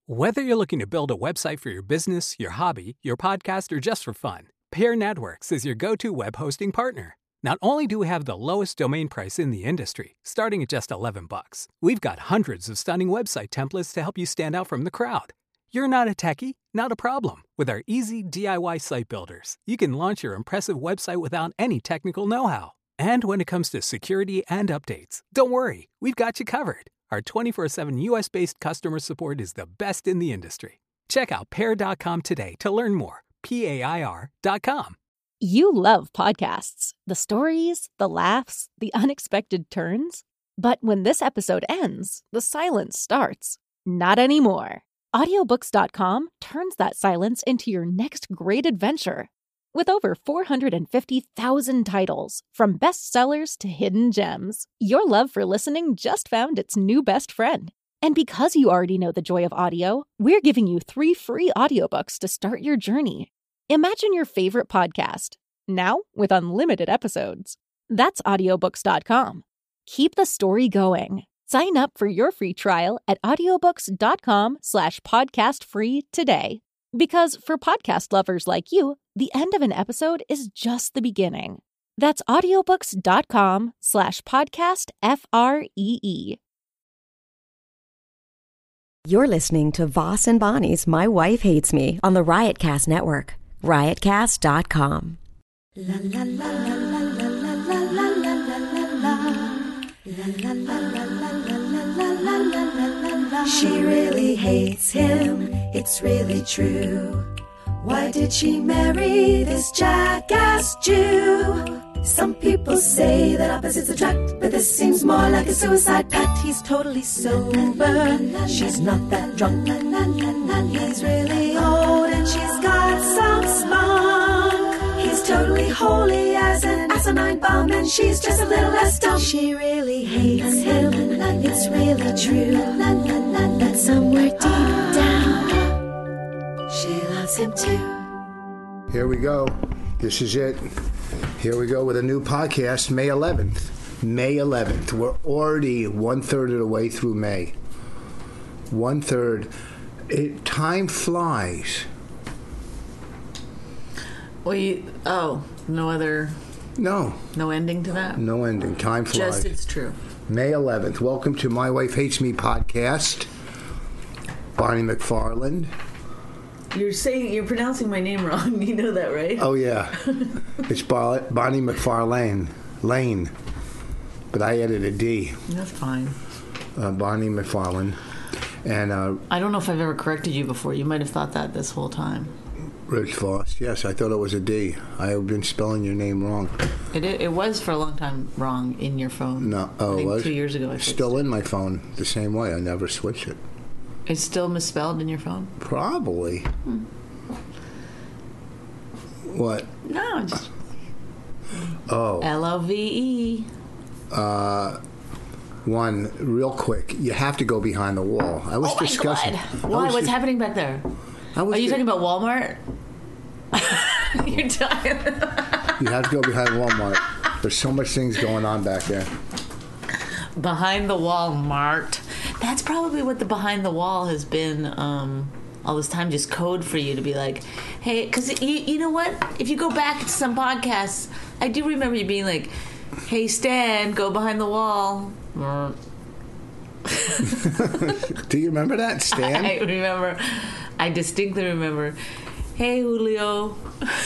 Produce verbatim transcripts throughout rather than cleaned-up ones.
Whether you're looking to build a website for your business, your hobby, your podcast, or just for fun, Pear Networks is your go-to web hosting partner. Not only do we have the lowest domain price in the industry, starting at just eleven bucks, we've got hundreds of stunning website templates to help you stand out from the crowd. You're not a techie? Not a problem. With our easy D I Y site builders, you can launch your impressive website without any technical know-how. And when it comes to security and updates, don't worry, we've got you covered. Our twenty-four seven U S-based customer support is the best in the industry. Check out pear dot com today to learn more. P A I R dot com. You love podcasts. The stories, the laughs, the unexpected turns. But when this episode ends, the silence starts. Not anymore. audiobooks dot com turns that silence into your next great adventure. With over four hundred fifty thousand titles, from bestsellers to hidden gems, your love for listening just found its new best friend. And because you already know the joy of audio, we're giving you three free audiobooks to start your journey. Imagine your favorite podcast, now with unlimited episodes. That's audiobooks dot com. Keep the story going. Sign up for your free trial at audiobooks dot com slash podcast free today. Because for podcast lovers like you, the end of an episode is just the beginning. That's audiobooks dot com slash podcast F R E E. You're listening to Voss and Bonnie's My Wife Hates Me on the Riotcast Network. riotcast dot com. La la la la la la la la la la la la la la. She really hates him, it's really true. Why did she marry this jackass Jew? Some people say that opposites attract, but this seems more like a suicide pact. He's totally sober, she's not that drunk. He's really old and she's got some spunk. He's totally holy as an asinine bomb, and she's just a little less dumb. She really hates him, it's really true. But somewhere deep down, she loves him too. Here we go. This is it. Here we go with a new podcast, May eleventh. May eleventh. We're already one-third of the way through May. One-third. It, time flies. Well, you, oh, no other... No. No ending to that? No ending. Time flies. Just it's true. May eleventh. Welcome to My Wife Hates Me podcast. Bonnie McFarland. You're saying you're pronouncing my name wrong. You know that, right? Oh yeah, it's Bonnie McFarlane Lane, but I added a D. That's fine. Uh, Bonnie McFarland, and uh, I don't know if I've ever corrected you before. You might have thought that this whole time. Rich Voss. Yes, I thought it was a D. I have been spelling your name wrong. It it was for a long time wrong in your phone. No, oh, I think it was two years ago. I fixed still it. in my phone the same way. I never switched it. It's still misspelled in your phone? Probably. Hmm. What? No, just... Oh. L O V E. Uh, one, real quick. You have to go behind the wall. I was oh my discussing... God. Why? What's just, happening back there? I was Are you di- talking about Walmart? You're talking... You have to go behind Walmart. There's so much things going on back there. Behind the Walmart. That's probably what the behind the wall has been um, all this time, just code for you to be like, hey, because you, you know what? If you go back to some podcasts, I do remember you being like, hey, Stan, go behind the wall. Do you remember that, Stan? I remember. I distinctly remember, hey, Julio.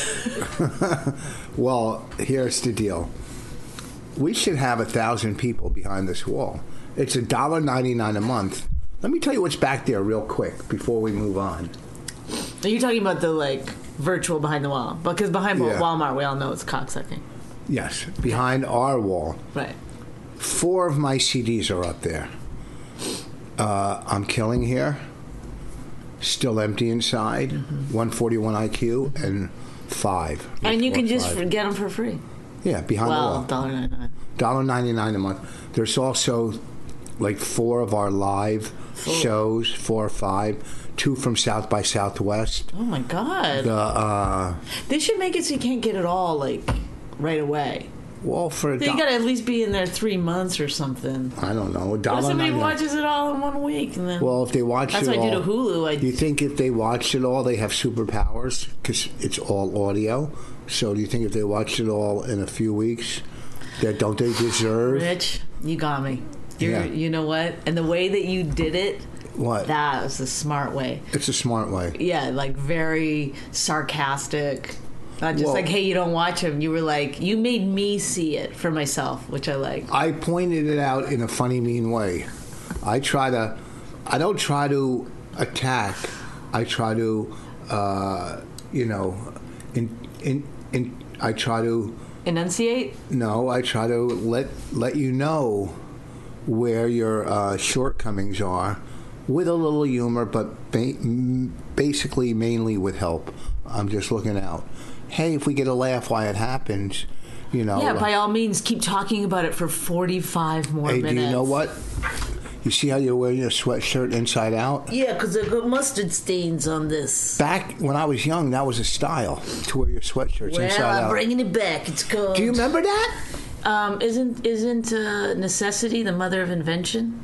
Well, here's the deal. We should have a thousand people behind this wall. It's one dollar ninety-nine a month. Let me tell you what's back there real quick before we move on. Are you talking about the, like, virtual behind the wall? Because behind Yeah. Walmart, we all know it's cocksucking. Yes, behind our wall. Right. Four of my C Ds are up there. Uh, I'm Killing Here, Still Empty Inside, mm-hmm. one forty-one I Q, and five. And you four, can just five. get them for free. Yeah, behind well, the wall. one dollar ninety-nine. one dollar ninety-nine a month. There's also like four of our live Full. shows, four or five, two from South by Southwest. Oh my God. The uh, They should make it so you can't get it all like right away. Well, for a You do- got to at least be in there three months or something. I don't know. A What dollar if somebody ninety-nine. watches it all in one week? And then Well, if they watch that's it what all, I do to Hulu. I do you think if they watched it all, they have superpowers because it's all audio? So do you think if they watched it all in a few weeks, that don't they deserve? Rich, you got me. You're, Yeah. You know what? And the way that you did it, What? that was the smart way. It's a smart way. Yeah, like very sarcastic. Not just Well- like, hey, you don't watch them. You were like, you made me see it for myself, which I like. I pointed it out in a funny, mean way. I try to, I don't try to attack. I try to, uh, you know, in, in, in, I try to, Enunciate? no, I try to let, let you know where your uh, shortcomings are with a little humor, but ba- m- basically mainly with help. I'm just looking out. Hey, if we get a laugh why it happens, you know. Yeah, by all means, keep talking about it for forty-five more Hey, minutes. do you know what? You see how you're wearing your sweatshirt inside out? Yeah, because I got mustard stains on this. Back when I was young, that was a style to wear your sweatshirts Well, inside I'm out. bringing it back. It's called. Do you remember that? Um, isn't isn't uh, necessity the mother of invention?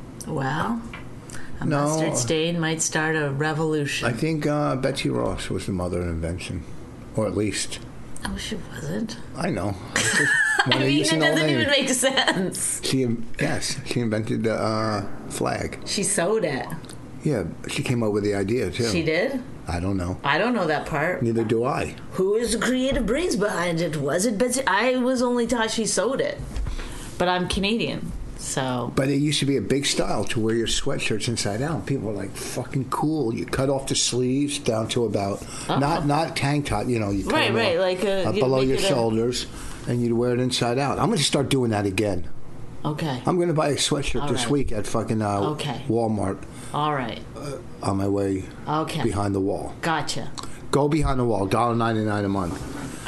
Well, a No. mustard stain might start a revolution. I think uh, Betsy Ross was the mother of invention, or at least I wish it wasn't. I know. It's just I one of mean, these it an old doesn't name. even make sense. She, yes, she invented the uh, flag. She sewed it. Yeah, she came up with the idea too. She did? I don't know. I don't know that part. Neither do I. Who is the creative brains behind it? Was it Betsy? I was only taught she sewed it. But I'm Canadian, so... But it used to be a big style to wear your sweatshirts inside out. People were like, "Fucking cool!" You cut off the sleeves down to about not not tank top. You know, you cut Right, them right, off, like, uh, uh, you'd below make your it a- shoulders, and you'd wear it inside out. I'm going to start doing that again. Okay. I'm going to buy a sweatshirt All this right. week at fucking uh, Okay. Walmart All right. on my way Okay. behind the wall. Gotcha. Go behind the wall, one dollar ninety-nine a month.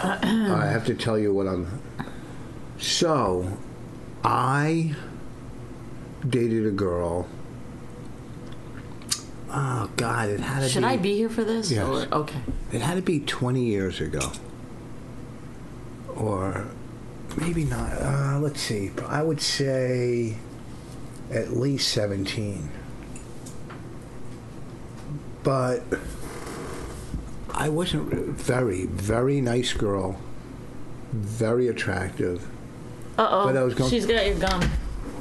I have to tell you what I'm. So, I dated a girl. Oh God, it had to Should be. I be here for this? Yes. Or- okay. It had to be twenty years ago, or maybe not. Uh, let's see. I would say at least seventeen. But I wasn't re- very, very nice girl, very attractive. Uh-oh. But I was going- She's got your gum.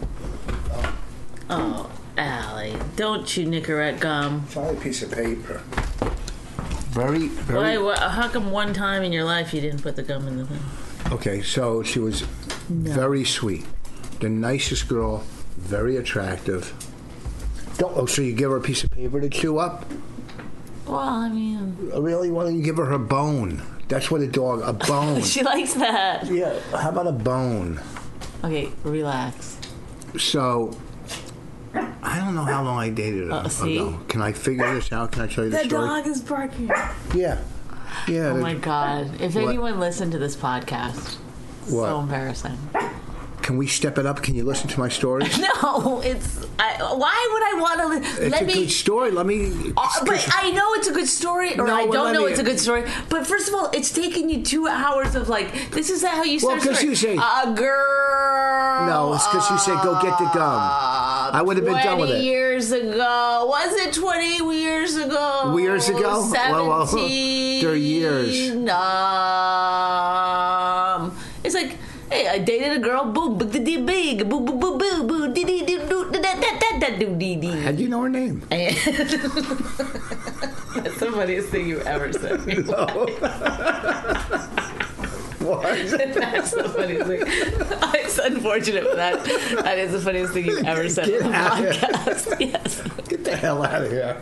Oh, Allie. Don't chew Nicorette gum. Sorry, piece of paper. Very, very. Why, why, how come one time in your life you didn't put the gum in the thing? Okay, so she was very sweet, the nicest girl, very attractive. Don't. Oh, so you give her a piece of paper to chew up? Well, I mean... Really? Why don't you give her a bone? That's what a dog. A bone. She likes that. Yeah. How about a bone? Okay, relax. So, I don't know how long I dated her Uh, see? ago. Can I figure this out? Can I tell you the The story? dog is barking. Yeah. Yeah. Oh the- my God. If What? anyone listened to this podcast, What? so embarrassing. Can we step it up? Can you listen to my story? No, it's... I, why would I want to... Li- It's let a me... good story. Let me. Uh, but I know it's a good story, or No, I well, don't let know me- it's a good story. But first of all, it's taken you two hours of like, this is how you Well, start. 'cause a story. you say- a girl. No, it's 'cause you said, "Go get the gum." uh, I would have been done with twenty it. years ago. Was it twenty years ago? Years ago? Well, well, Seventeen. they're years. Um, it's like, hey, I dated a girl. Boom, big, big, big, boo, boo, boo, boo, boo, dee, dee, dee, doo, da, da, da, da, doo, dee, dee. How do you know her name? That's the funniest thing you ever said. What? That's the funniest thing. It's unfortunate, but that that is the funniest thing you've ever said Get on the out of here. podcast. Yes. Get the hell out of here.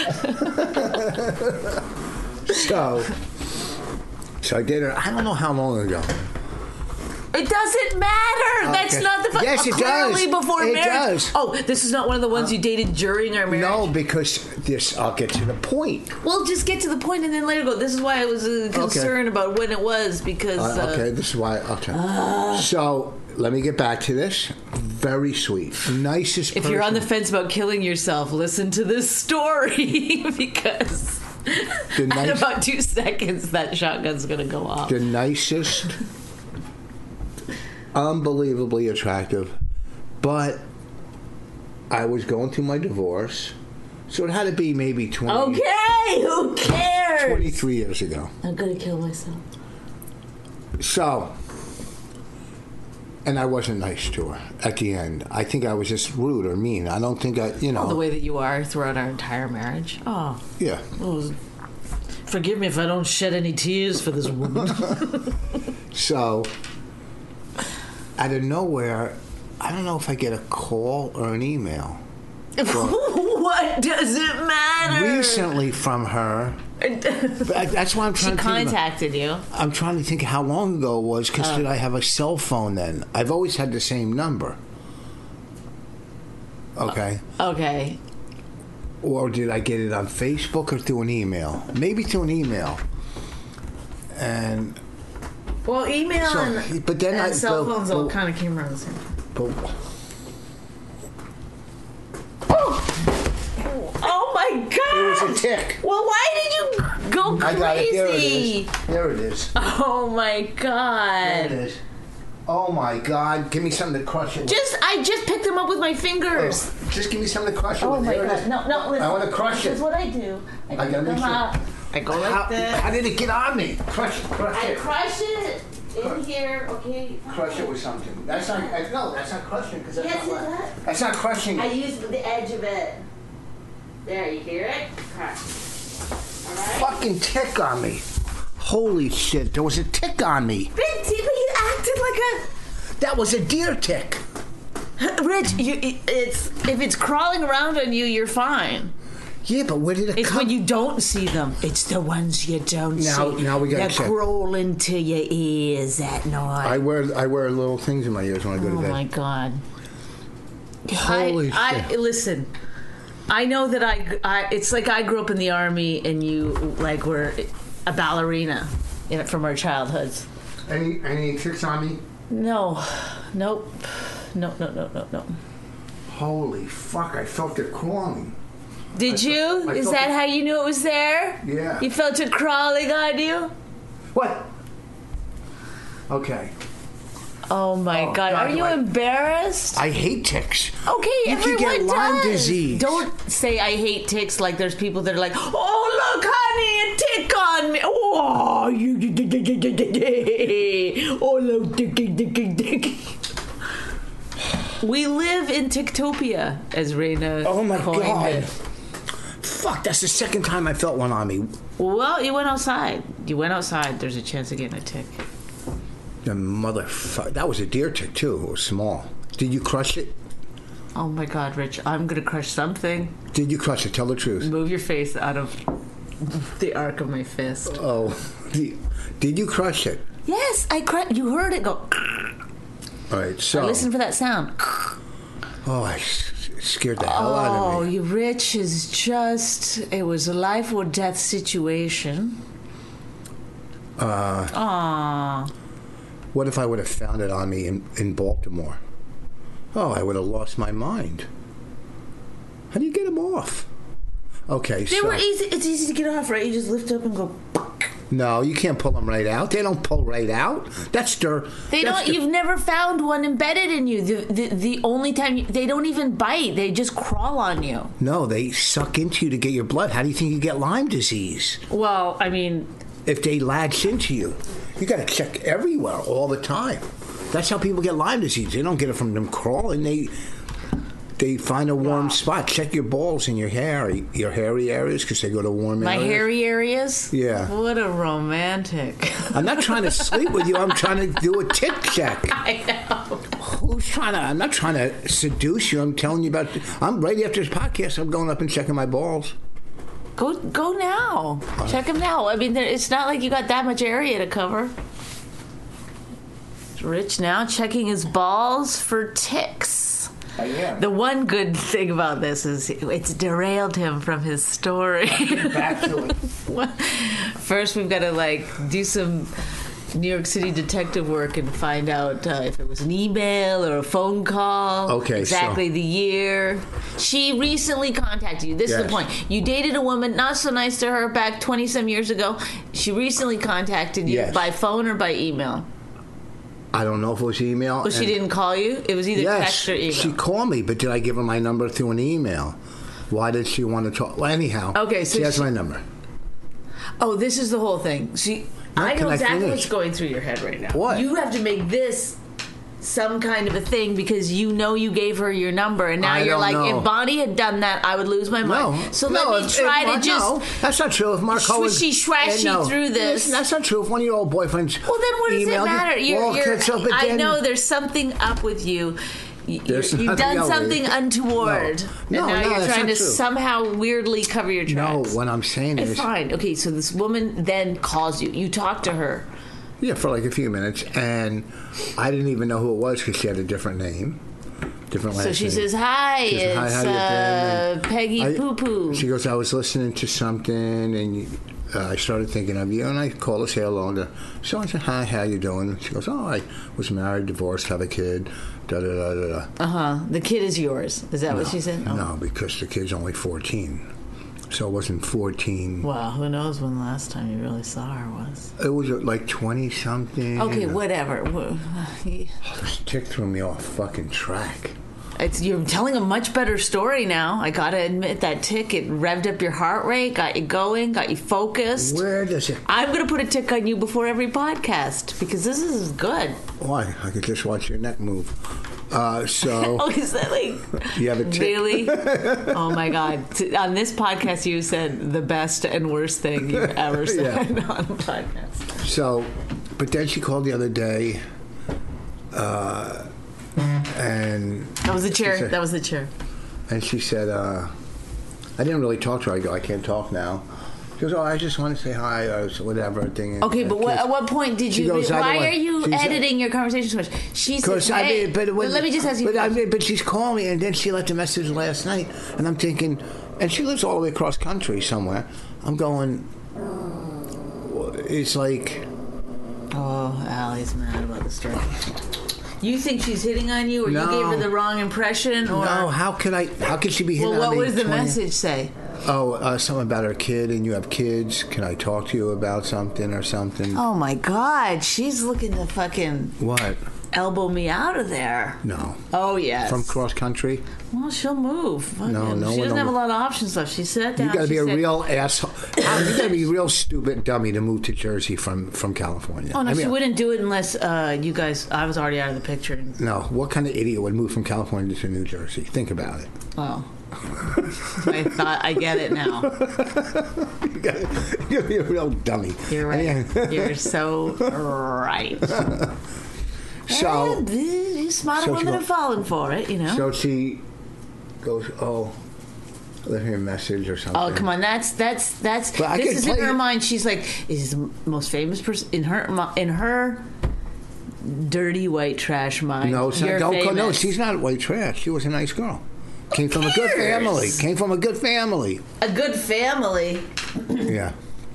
so, so I did her. I don't know how long ago. It doesn't matter. That's Okay. not the fun. Yes, it Clearly does. before It marriage. does. Oh, this is not one of the ones you dated during our marriage. No, because this. I'll get to the point. Well, just get to the point and then let it go. This is why I was uh, concerned about when it was because. Uh, Uh, okay, this is why. Okay. so let me get back to this. Very sweet, nicest. If you're on the person. fence about killing yourself, listen to this story because The in nice- about two seconds that shotgun's gonna go off. the nicest, unbelievably attractive, but I was going through my divorce, so it had to be maybe twenty. Okay, who cares? twenty-three years ago. I'm gonna kill myself. So, and I wasn't nice to her at the end. I think I was just rude or mean. I don't think I, you know. Oh, the way that you are throughout our entire marriage. Oh. Yeah. Oh, forgive me if I don't shed any tears for this woman. So, out of nowhere, I don't know if I get a call or an email. What does it matter? Recently from her. But that's why I'm trying she to contacted think you. I'm trying to think how long ago it was, because Oh. did I have a cell phone then? I've always had the same number. Okay. Okay. Or did I get it on Facebook or through an email? Maybe through an email. And Well, email So, and, but then and I- cell but- phones all but- kind of came around the same time. but Oh my God! it was a tick. Well, why did you go crazy? I got it. There it is. There it is. Oh my There it God! is. Oh my God! Give me something to crush it with. Just I just picked them up with my fingers. Oh, just give me something to crush it Oh with. my There it God! is. No, no. Listen, I want to crush This is it. what I do. I, I gotta pick make them sure. up. I go like how, this. how did it get on me? Crush it. Crush I it. crush it in here. Okay. Crush it with something. That's not. I- No, that's not crushing. Because that's Yes, not. it what- does. That's not crushing. I use the edge of it. There, you hear it? Crush. All right. Fucking tick on me. Holy shit! There was a tick on me. Big T, but you acted like That was a deer tick. a Rich. You, it- it's if it's crawling around on you, you're fine. Yeah, but where did it It's come? when you don't see them. It's the ones you don't Now- see. now we gotta that check. crawl into your ears at night. I wear I wear little things in my ears when I go to Oh bed. my God. Holy I, shit. I listen. I know that I, I. It's like I grew up in the army, and you like were a ballerina, in, from our childhoods. Any any ticks on me? No, nope, no, no, no, no, no. Holy fuck! I felt it crawling. Did I you? felt- I Is felt that it- how you knew it was there? Yeah. You felt it crawling on you? What? Okay. Oh my Oh, God! God, Are you I- embarrassed? I hate ticks. Okay, You everyone could get Lyme does. disease. Don't say I hate ticks like there's people that are like, oh look, honey, a tick on me. Oh, you, oh look, ticky, ticky, ticky. We live in Ticktopia, as Raina Oh my coined God. it. Fuck! That's the second time I felt one on me. Well, you went outside. You went outside. There's a chance of getting a tick. The motherfucker. That was a deer tick too. It was small. Did you crush it? Oh my God, Rich, I'm gonna crush something. Did you crush it? Tell the truth. Move your face out of the arc of my fist. Oh. Did, did you crush it? Yes, I cr- You heard it go. All right. So. Listen for that sound. Oh, I s- scared the hell out Oh, of me. you Rich is just, it was a life or death situation. Uh. Aww. What if I would have found it on me in, in Baltimore? Oh, I would have lost my mind. How do you get them off? Okay, They so... were easy, it's easy to get off, right? You just lift up and go. No, you can't pull them right out. They don't pull right out. That's their... They that's don't, their- you've never found one embedded in you. The, the, the only time, you, they don't even bite. They just crawl on you. No, they suck into you to get your blood. How do you think you get Lyme disease? Well, I mean, If they latch into you. You got to check everywhere all the time. That's how people get Lyme disease. They don't get it from them crawling. They they find a warm spot. Check your balls and your hair, your hairy areas, because they go to warm my areas. hairy areas? Yeah. What a romantic. I'm not trying to sleep with you. I'm trying to do a tick check. I know. Who's trying to? I'm not trying to seduce you. I'm telling you about. I'm right after this podcast. I'm going up and checking my balls. Go go now. Check them now. I mean, there, it's not like you got that much area to cover. Rich now checking his balls for ticks. I am. The one good thing about this is it's derailed him from his story. Back to it. First, we've got to like do some New York City detective work and find out uh, if it was an email or a phone call. Okay, exactly so- the year. She recently contacted you. This is Yes. the point. You dated a woman not so nice to her back twenty some years ago. She recently contacted you Yes. by phone or by email. I don't know if it was email. Well, she and- didn't call you? It was either yes, text or email. she called me, but did I give her my number through an email? Why did she want to talk? Well, anyhow, Okay, so she has she- my number. Oh, this is the whole thing. See, No, I can know I exactly finish? what's going through your head right now. What? You have to make this some kind of a thing because you know you gave her your number, and now I you're don't like, know. if Bonnie had done that, I would lose my mind. No, So no, let me if- try if- to well, just. No, that's not true. If Marco was Swishy-swashy eh, no. through this. Listen, that's not true. If one of your old boyfriends. Well, then what does it emailed you- matter? You're, well, you're, okay, so, but I then- know there's something up with you. You- There's You've nothing done else. something untoward, No. and No, now no, you're that's trying not to true. somehow weirdly cover your No, tracks. what I'm saying It's is, fine. Okay, so this woman then calls you. You talk to her. yeah, for like a few minutes, and I didn't even know who it was because she had a different name, different last So she name. says, "Hi, She says, "Hi, it's how you been?" uh, And Peggy I- Poo Poo." She goes, I was listening to something, and uh, I started thinking of you, and I called to say hello. And, uh, so I said, hi, how you doing? She goes, oh, I was married, divorced, have a kid, da da da da da. Uh huh. The kid is yours. Is that what she said? Oh. No, because the kid's only fourteen. So it wasn't fourteen. Well, who knows when the last time you really saw her was? It was uh, like twenty-something. Okay, whatever. Oh, this tick threw me off fucking track. It's, you're telling a much better story now. I gotta admit that tick, it revved up your heart rate, got you going, got you focused. Where does it... I'm gonna put a tick on you before every podcast because this is good. Why? I could just watch your neck move. Uh, so... Oh, is that like You have a tick? really? Oh my God! T- On this podcast, you said the best and worst thing you've ever said Yeah. on a podcast. So, but then she called the other day, uh, and That was the chair. said- That was the chair. and she said, uh, I didn't really talk to her. I go, I can't talk now. She goes, oh, I just want to say hi or whatever thing. Okay, but what, at what point did She you? goes, I why don't are want- you she said- editing your conversation so much? She said, Because I hey, mean, but when, let me just ask you. But, I mean, but she's calling me, and then she left a message last night, and I'm thinking, and she lives all the way across country somewhere. I'm going. It's like. Oh, Allie's mad about the story. You think she's hitting on you, or No. you gave her the wrong impression, or No, how could I? How could she be hitting well, on what me does the twenty message say? Oh, uh, something about her kid, and you have kids. Can I talk to you about something or something? Oh my God, she's looking to fucking What? elbow me out of there. No. Oh yes. From cross country? Well, she'll move. Fucking- No, no She one doesn't have a will- lot of options left. She sat down. You got to she be a said, real asshole. You got to be a real stupid dummy to move to Jersey from, from California. Oh no, I mean, she wouldn't do it unless uh, you guys. I was already out of the picture. No, what kind of idiot would move from California to New Jersey? Think about it. Oh. I thought I get it now. You gotta, you're a real dummy. You're right. And- You're so right. So, Eh, these smarter so she women go- have fallen for it, you know. so she goes, oh, let her a message or something. Oh come on, that's that's that's. But I this can is in play her it. mind. She's like, is the most famous person in her mi- in her dirty white trash mind. no, it's not, You're don't, go- no, famous. she's not white trash. She was a nice girl. Came from a good cares? family. Came from a good family. a good family. Yeah.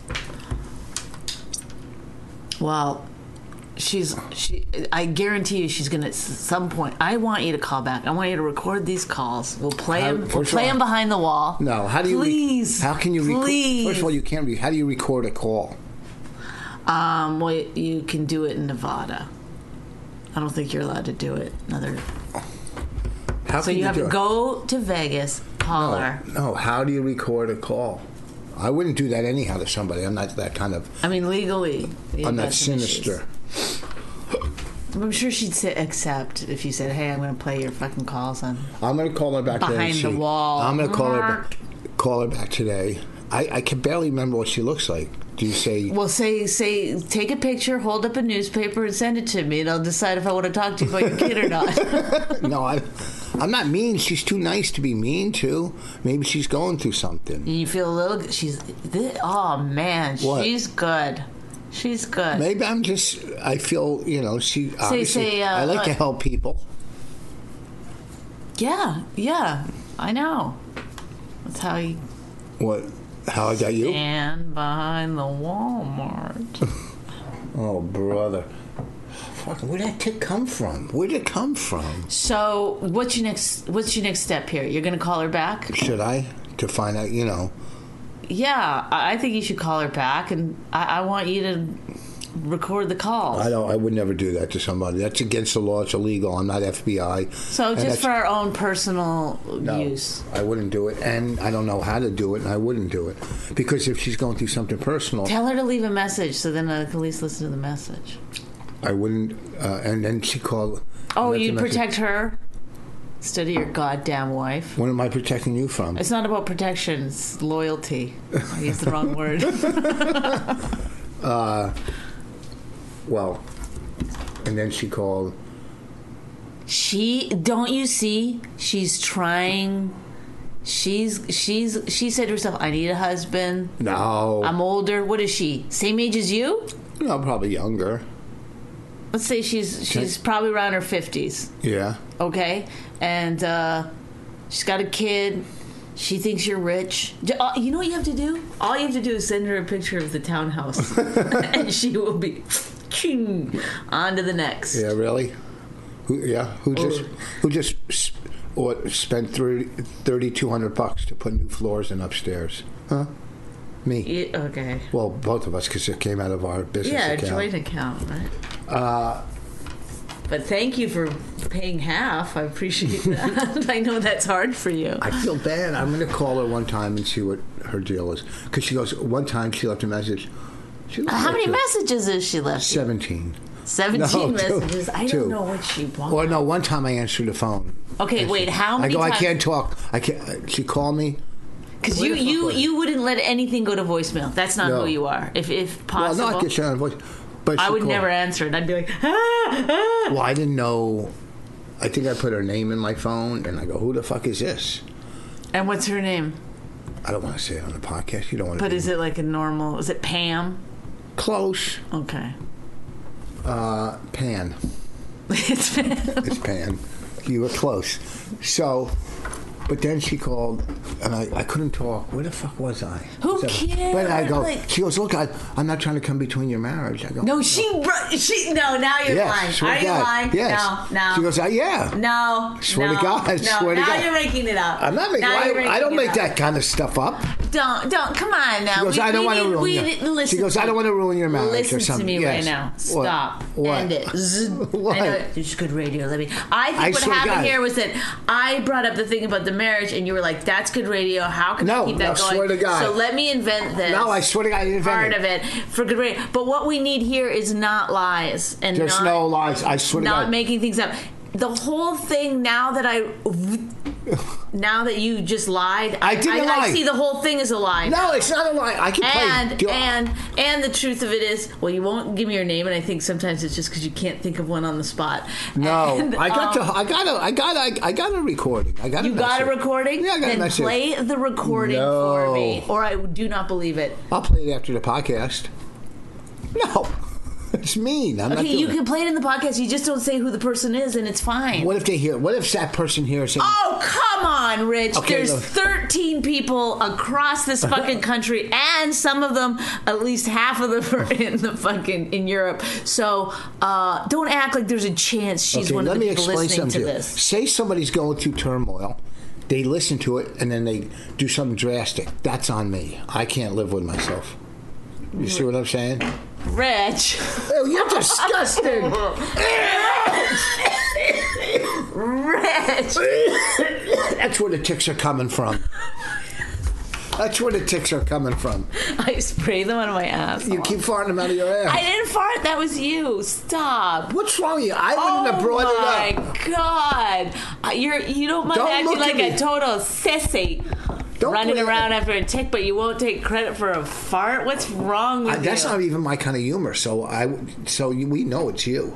Well, she's she. I guarantee you, she's gonna at some point. I want you to call back. I want you to record these calls. We'll play How- them. We'll first of play all- them behind the wall. No, how do you? re- Please. how can you? Record, Please. first of all, you can't. Re- how do you record a call? Um, well, you can do it in Nevada. I don't think you're allowed to do it. Another. How So can you have do to it? go to Vegas, call her. No, no. How do you record a call? I wouldn't do that anyhow to somebody. I'm not that kind of. I mean, legally. you've I'm got not some sinister. issues. I'm sure she'd say accept if you said, "Hey, I'm going to play your fucking calls on." I'm gonna call her back today. and Behind the see. wall. I'm gonna call her back. Call her back today. I, I can barely remember what she looks like. Do you say? Well, say say take a picture, hold up a newspaper, and send it to me, and I'll decide if I want to talk to you about your kid or not. No, I, I'm not mean. She's too nice to be mean to. Maybe she's going through something. You feel a little. She's. This, oh man, What? she's good. She's good. Maybe I'm just. I feel you know. She obviously. say, uh, I like to uh, help people. Yeah, yeah, I know. That's how you What? How I got you? stand behind the Walmart. Oh, brother. Fuck, where'd that tick come from? Where'd it come from? So, what's your next? What's your next step here? You're gonna call her back? Should I? To find out, you know. Yeah, I I think you should call her back, and I, I want you to record the calls. I don't. I would never do that to somebody. That's against the law. It's illegal. I'm not F B I. So just for our own personal no, use. I wouldn't do it, and I don't know how to do it, and I wouldn't do it because if she's going through something personal, tell her to leave a message so then I can at least listen to the message. I wouldn't. Uh, and then she called. Oh, you'd protect her instead of your goddamn wife. What am I protecting you from? It's not about protection. It's loyalty. I used the wrong word. uh, well, and then she called. She don't you see? She's trying. She's she's she said to herself, "I need a husband. No, I'm older. What is she? Same age as you? No, probably younger. Let's say she's she's probably around her fifties. Yeah. Okay, and uh, she's got a kid. She thinks you're rich. You know what you have to do? All you have to do is send her a picture of the townhouse, and she will be on to the next. Yeah, really? Who, yeah, who just who just or spent thirty-two hundred bucks to put new floors in upstairs? Huh? Me. Yeah, okay. Well, both of us, because it came out of our business yeah, account. Yeah, joint account, right? Uh, but thank you for paying half. I appreciate that. I know that's hard for you. I feel bad. I'm going to call her one time and see what her deal is. Because she goes, one time she left a message. She uh, how many her, messages has she left? seventeen. seventeen no, messages? Two, I don't two. know what she wants. Well, no, one time I answered the phone. Okay, wait, she, how many I go, times? I can't talk. I can't. She called me. Because you, you, you wouldn't let anything go to voicemail. That's not no. who you are. If if possible. Well, not get you on voice. But I would called. never answer it. I'd be like, ah, ah. Well, I didn't know. I think I put her name in my phone, and I go, who the fuck is this? And what's her name? I don't want to say it on the podcast. You don't want to. But is it like a normal, is it Pam? Close. Okay. Uh, Pan. It's Pan. It's Pan. You were close. So, but then she called, and I, I couldn't talk. Where the fuck was I? Who so, cares? But I go, like, she goes, look, I, I'm not trying to come between your marriage. I go, no, she, no. she, no, now you're yes, lying. Are you God. lying? Yes. No, no. She goes, uh, yeah. No, Swear no, to God. No, swear now to God. you're making it up. I'm not making, now I, making I don't make up. that kind of stuff up. Don't, don't, come on now. She goes, we, I don't we want to ruin we, your listen She goes, I don't want to ruin your marriage listen or something. to me yes. right now. Stop. What? End it. What? I know it's good radio. Let me. I think I what happened here was that I brought up the thing about the marriage, and you were like, "That's good radio. How can no, you keep that no, going?" Swear to God. So let me invent this. No, I swear to God, I invented part of it for good radio. But what we need here is not lies and there's not, no lies. I swear to God, not making things up. The whole thing. Now that I. Now that you just lied, I didn't I, lie. I see the whole thing as a lie. No, it's not a lie. I can and, play. And and the truth of it is, well, you won't give me your name, and I think sometimes it's just because you can't think of one on the spot. No, and, I got um, to. I got a. I got a. I got a recording. I got. You a got a recording? Yeah, I got then a message. Play the recording no. for me, or I do not believe it. I'll play it after the podcast. No. It's mean. I'm okay, not doing you it. can play it in the podcast. You just don't say who the person is, and it's fine. What if they hear? What if that person hears? Saying, oh, come on, Rich. Okay, There's look. thirteen people across this fucking country, and some of them, at least half of them, are in the fucking in Europe. So uh, don't act like there's a chance she's okay, one let of the me people explain listening something to to you. this. Say somebody's going through turmoil. They listen to it, and then they do something drastic. That's on me. I can't live with myself. You see what I'm saying? Rich. Oh, you're disgusting. Rich. That's where the ticks are coming from. That's where the ticks are coming from. I spray them on my ass. You keep farting them out of your ass. I didn't fart. That was you. Stop. What's wrong with you? I wouldn't oh have brought it up. Oh my God. Uh, You're, you don't mind Don't acting look like at a me. total sissy. Don't running play around that. after a tick, but you won't take credit for a fart? What's wrong with I, that's you? not even my kind of humor. So I, so you, we know it's you.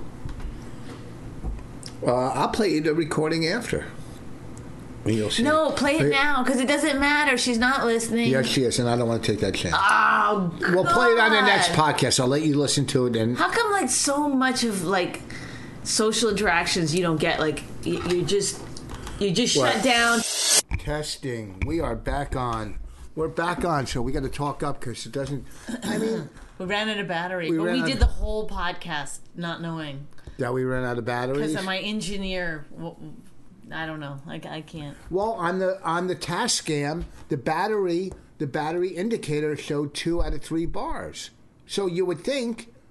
Uh, I'll play you the recording after. You'll see. No, play it now, because it doesn't matter. She's not listening. Yes, she is, and I don't want to take that chance. Oh, God. We'll play it on the next podcast. I'll let you listen to it. And How come, like, so much of, like, social interactions you don't get? Like, you, you just, you just What? shut down. Testing. We are back on. We're back on, so we got to talk up because it doesn't. I mean, We ran out of battery, We but ran we out- did the whole podcast not knowing. that we ran out of batteries. Because my engineer, well, I don't know. I, I can't. Well, on the on the task scam, the battery the battery indicator showed two out of three bars. So you would think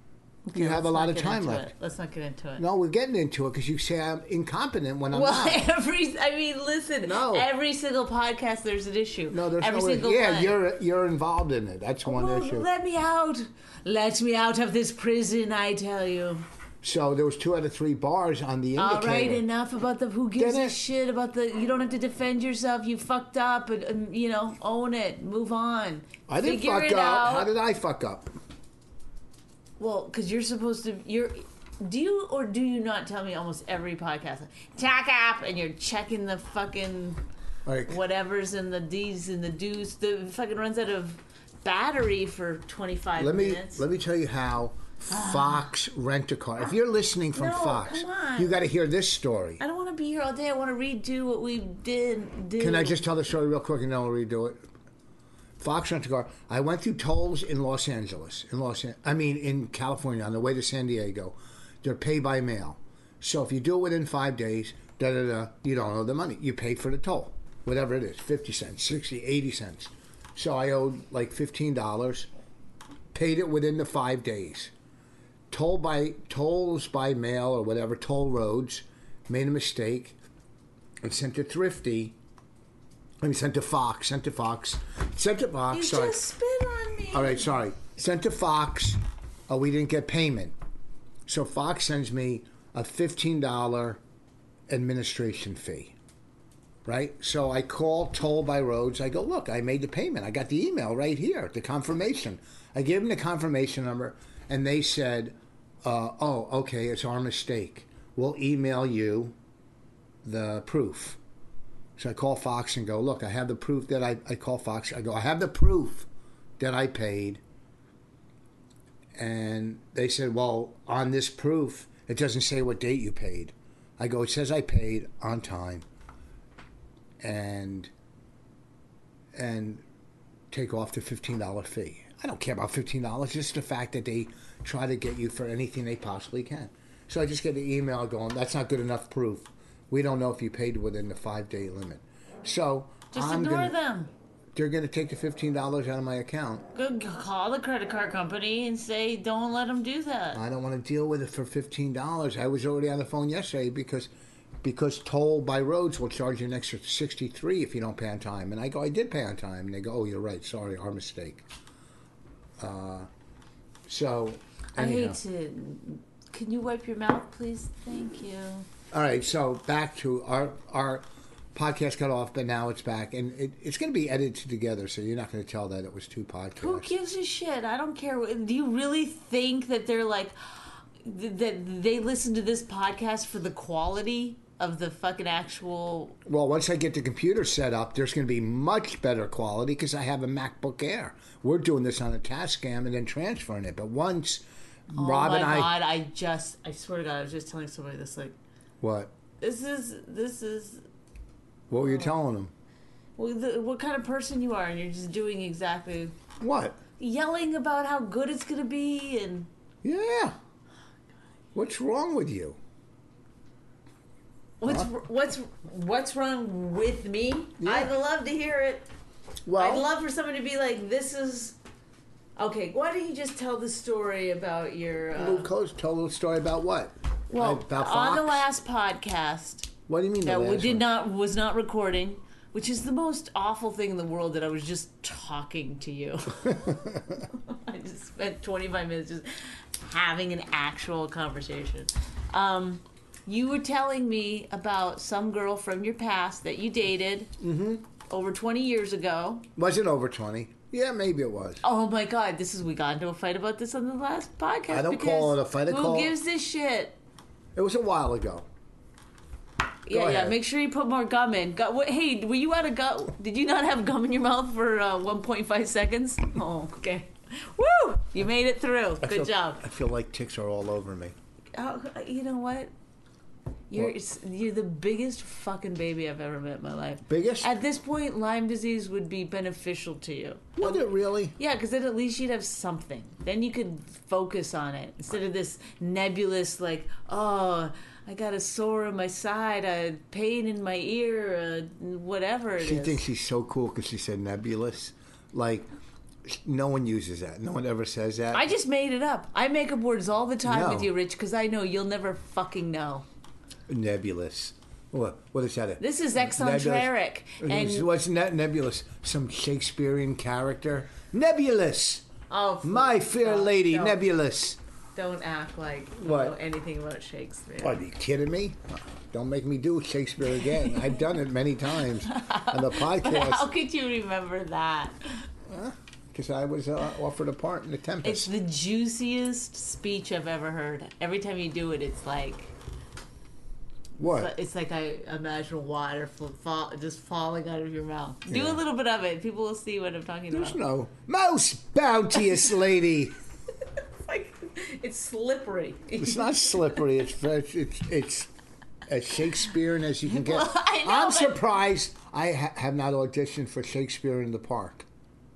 Okay, you have a let's lot not of get time into left. it. Let's not get into it. No, we're getting into it because you say I'm incompetent when I'm Well, not. every I mean, listen. No. Every single podcast, there's an issue. No, there's every no. single Yeah, one. you're you're involved in it. That's one Well, issue. let me out. Let me out of this prison, I tell you. So there was two out of three bars on the All indicator. right, enough about the who gives Did a it? shit about the. You don't have to defend yourself. You fucked up, and, and you know, own it. Move on. I didn't Figure fuck it up. out. How did I fuck up? Well, because you're supposed to. You're. Do you or do you not tell me almost every podcast? Tack app, and you're checking the fucking Like, whatever's in the D's and the do's. The fucking runs out of battery for twenty-five let me minutes. let me tell you how Fox rent a car. If you're listening from No, Fox, come on. you got to hear this story. I don't want to be here all day. I want to redo what we did. Do. Can I just tell the story real quick and then I'll redo it? Fox rent a car. I went through tolls in Los Angeles, in Los, An- I mean in California, on the way to San Diego. They're pay by mail. So if you do it within five days, da da da, you don't owe the money. You pay for the toll, whatever it is, fifty cents, sixty, eighty cents. So I owed like fifteen dollars. Paid it within the five days. Toll by tolls by mail or whatever, toll roads, made a mistake and sent to Thrifty. I mean, sent to Fox, sent to Fox, sent to Fox. You sorry. just spit on me. All right, sorry. Sent to Fox. Oh, we didn't get payment. So Fox sends me a fifteen dollars administration fee. Right? So I call Toll by Roads. I go, look, I made the payment. I got the email right here, the confirmation. I gave them the confirmation number, and they said, uh, oh, okay, it's our mistake. We'll email you the proof. So I call Fox and go, look, I have the proof that I, I call Fox. I go, I have the proof that I paid. And they said, well, on this proof, it doesn't say what date you paid. I go, it says I paid on time. And and take off the fifteen dollars fee. I don't care about fifteen dollars. Just the fact that they try to get you for anything they possibly can. So I just get the email going, that's not good enough proof. We don't know if you paid within the five-day limit. So Just I'm ignore gonna, them. They're going to take the fifteen dollars out of my account. Go g- call the credit card company and say, don't let them do that. I don't want to deal with it for fifteen dollars. I was already on the phone yesterday because because Toll by Roads will charge you an extra sixty-three dollars if you don't pay on time. And I go, I did pay on time. And they go, oh, you're right. Sorry, our mistake. Uh, so, I anyhow. hate to. Can you wipe your mouth, please? Thank you. All right, so back to our our podcast cut off, but now it's back. And it, it's going to be edited together, so you're not going to tell that it was two podcasts. Who gives a shit? I don't care. Do you really think that they're like that they listen to this podcast for the quality of the fucking actual? Well, once I get the computer set up, there's going to be much better quality because I have a MacBook Air. We're doing this on a Tascam and then transferring it. But once Oh Rob my and I, god! I just, I swear to God, I was just telling somebody this. Like, what? this is, this is. What were you telling them? Well, the, what kind of person you are, and you're just doing exactly What? yelling about how good it's gonna be, and Yeah. What's wrong with you? what's Huh? what's what's wrong with me? Yeah. I'd love to hear it. Well, I'd love for someone to be like, "This is okay." Why don't you just tell the story about your? Uh, Luke Coach told a little story about what? well, about on the Fox? last podcast What do you mean? that the we last did one? not was not recording, which is the most awful thing in the world. That I was just talking to you. I just spent twenty-five minutes just having an actual conversation. Um, you were telling me about some girl from your past that you dated over twenty years ago. Was it over twenty? Yeah, maybe it was. Oh my God! This is we got into a fight about this on the last podcast. I don't because call it a fight, I Who call- gives this shit? It was a while ago. Yeah, yeah. ahead. Make sure you put more gum in. Gu- what, hey, were you out of gum? Did you not have gum in your mouth for uh, one point five seconds? Oh, okay. Woo! You made it through. I Good feel- job. I feel like ticks are all over me. Oh, you know what? You're What? you're the biggest fucking baby I've ever met in my life. Biggest? At this point, Lyme disease would be beneficial to you. Was it really? Yeah, because then at least you'd have something. Then you could focus on it instead of this nebulous, like, oh, I got a sore on my side, a pain in my ear, uh, whatever it is. She thinks she's so cool because she said nebulous. Like, No one uses that. No one ever says that. I just made it up. I make up words all the time No. with you, Rich, because I know you'll never fucking know. Nebulous. What? What is that? This is excentric. Nebulous. And What's ne- nebulous? Some Shakespearean character? Nebulous. oh, My fair don't- lady, don't- nebulous. Don't act like you What? know anything about Shakespeare. What, are you kidding me? Don't make me do Shakespeare again. I've done it many times on the How podcast could you remember that? because I was uh, offered a part in The It's Tempest. the juiciest speech I've ever heard. Every time you do it, it's like What? it's like I imagine water fall, fall, just falling out of your mouth. Do Yeah. a little bit of it. People will see what I'm talking There's about. no most bounteous lady. It's like it's slippery. It's not slippery. It's very- it's it's as Shakespearean as you can get. Well, I know, I'm but- surprised I ha- have not auditioned for Shakespeare in the Park.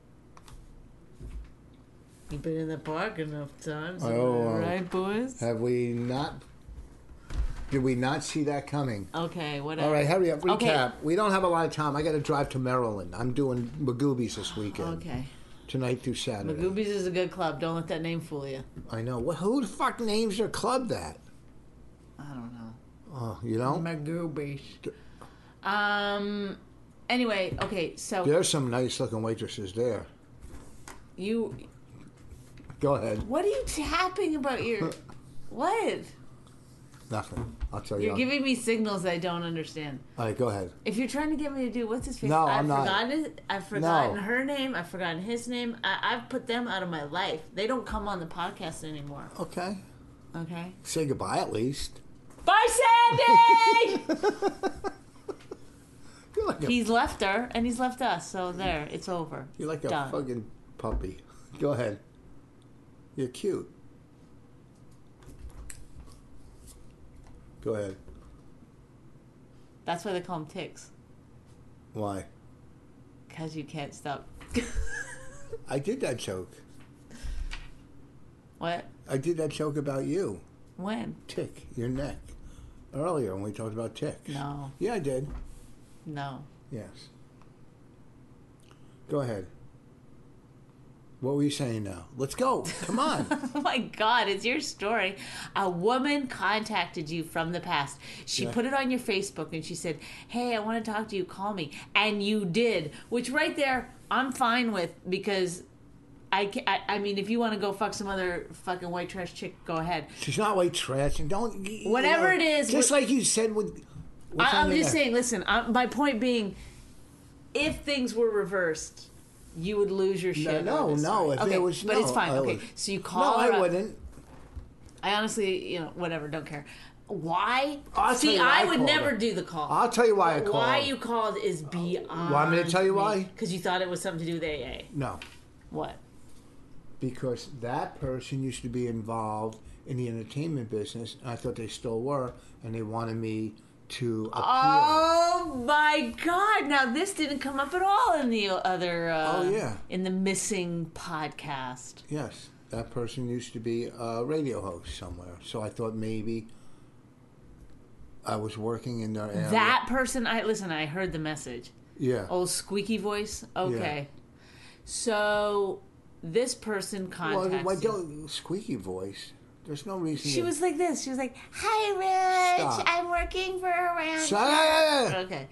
You've been in the park enough times, Oh, right, boys? Have we not? Did we not see that coming? Okay, whatever. All right, hurry up. Recap. Okay. We don't have a lot of time. I got to drive to Maryland. I'm doing Magoobies this weekend. Okay. Tonight through Saturday. Magoobies is a good club. Don't let that name fool you. I know. What? Who the fuck names their club that? I don't know. Oh, you know. Magoobies. Um. Anyway, okay. So There's some nice looking waitresses there. you, Go ahead. what are you tapping about your? What? Nothing. I'll tell you. You're giving me signals I don't understand. All right, go ahead. If you're trying to get me to do what's his face, No, I've I'm not. forgotten it. I've forgotten No. her name. I've forgotten his name. I, I've put them out of my life. They don't come on the podcast anymore. Okay. Okay. Say goodbye at least. Bye, Sandy. You're like a, He's left her, and he's left us. So there, it's over. you're like a Done. fucking puppy. Go ahead. You're cute. Go ahead. That's why they call them ticks, Why? because you can't stop. I did that joke. What? I did that joke about you. When? Tick, your neck. Earlier when we talked about ticks. No. Yeah, I did. No. Yes. Go ahead. What were you saying now? Let's go. Come on. Oh my God, it's your story. A woman contacted you from the past. She Yeah. put it on your Facebook and she said, hey, I want to talk to you. Call me. And you did, which right there, I'm fine with because I, ca- I, I mean, if you want to go fuck some other fucking white trash chick, go ahead. She's not white trash, and don't. you Whatever know, it is, Just what- like you said with. what's I, on I'm your just neck? saying, listen, I, my point being, if things were reversed, you would lose your shit. No, over this no. story. If okay, it was, but no, it's fine. I Okay, would- so you call No, her I up. wouldn't. I honestly, you know, whatever, don't care. Why? I'll tell See, you why I I would called never her. want to do the call. I'll tell you why I But Why called. you called is beyond. Want me to tell you why? Because you thought it was something to do with A A. No, What? because that person used to be involved in the entertainment business, and I thought they still were, and they wanted me to appear. Oh my God! Now this didn't come up at all in the other. Uh, Oh, yeah. In the missing podcast. Yes, that person used to be a radio host somewhere, so I thought maybe I was working in their area. That person, I listen. I heard the message. Yeah. Old squeaky voice. Okay. So this person well, contacts why you. don't squeaky voice? There's no reason. She to, was like this. She was like, "Hi, Rich. Stop. I'm working for a ranch." Shut- Okay.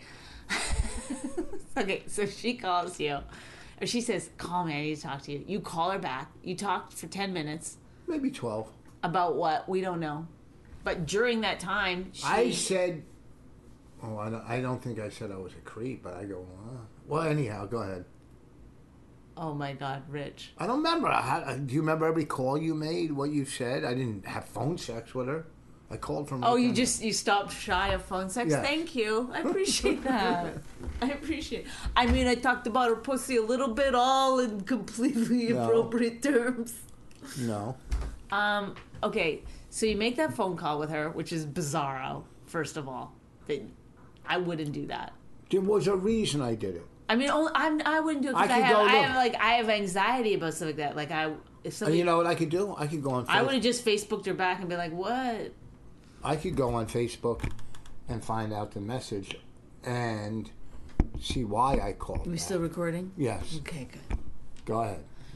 Okay. So she calls you, or she says, "Call me. I need to talk to you." You call her back. You talked for ten minutes maybe twelve. about what we don't know, but during that time, she, I said, oh, I don't, I don't think I said I was a creep, but I go, uh. Well, anyhow, go ahead. "Oh my God, Rich." I don't remember. I had, do you remember every call you made, what you said? I didn't have phone sex with her. I called from... Oh, you weekend. just you stopped shy of phone sex. Yes. Thank you. I appreciate that. I appreciate. I mean, I talked about her pussy a little bit, all in completely No. appropriate terms. No. Um. Okay. So you make that phone call with her, which is bizarro. First of all, that I wouldn't do that. There was a reason I did it. I mean, only, I'm, I wouldn't do it I because I, could have, go I look. have like I have anxiety about stuff like that. Like I, if And somebody, you know what I could do? I could go on I would Facebook. have just Facebooked her back and be like, "What?" I could go on Facebook and find out the message and see why I called. Are we back. still recording? Yes. Okay, good. Go ahead.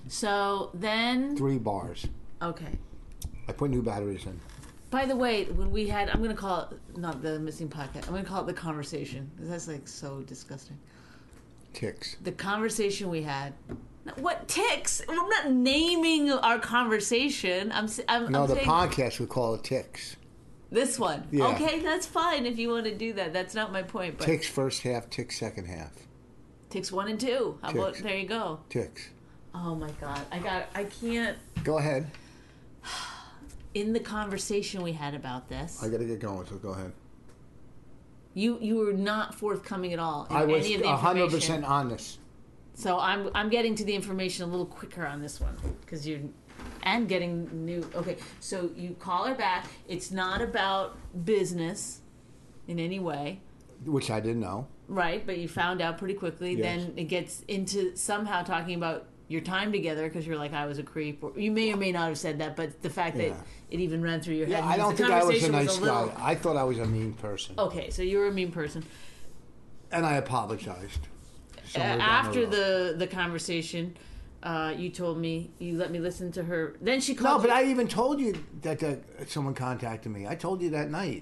So then... Three bars. Okay. I put new batteries in. By the way, when we had... I'm going to call it... Not the Missing Podcast. I'm going to call it the conversation. That's, like, so disgusting. Ticks. The conversation we had... What ticks? I'm not naming our conversation. I'm, I'm No, I'm the saying podcast we call it ticks. This one. Yeah. Okay, that's fine if you want to do that. That's not my point. But Ticks first half, ticks second half. Ticks one and two. How about Ticks. there you go. Ticks. Oh my god. I got I can't Go ahead. in the conversation we had about this. I got to get going, so go ahead. You you were not forthcoming at all in I was any of the one hundred information. percent honest. So I'm I'm getting to the information a little quicker on this one because you and getting new. Okay, so you call her back. It's not about business in any way, Which I didn't know. right? But you found out pretty quickly. Yes. Then it gets into somehow talking about your time together because you're like, I was a creep. Or you may or may not have said that, but the fact Yeah. that it even ran through your head. Yeah, I means don't the think I was a conversation nice a little- guy. I thought I was a mean person. Okay, so you were a mean person. And I apologized. Uh, Somewhere down after road. the the conversation, uh, you told me you let me listen to her. Then she called. No, but you- I even told you that the, someone contacted me. I told you that night.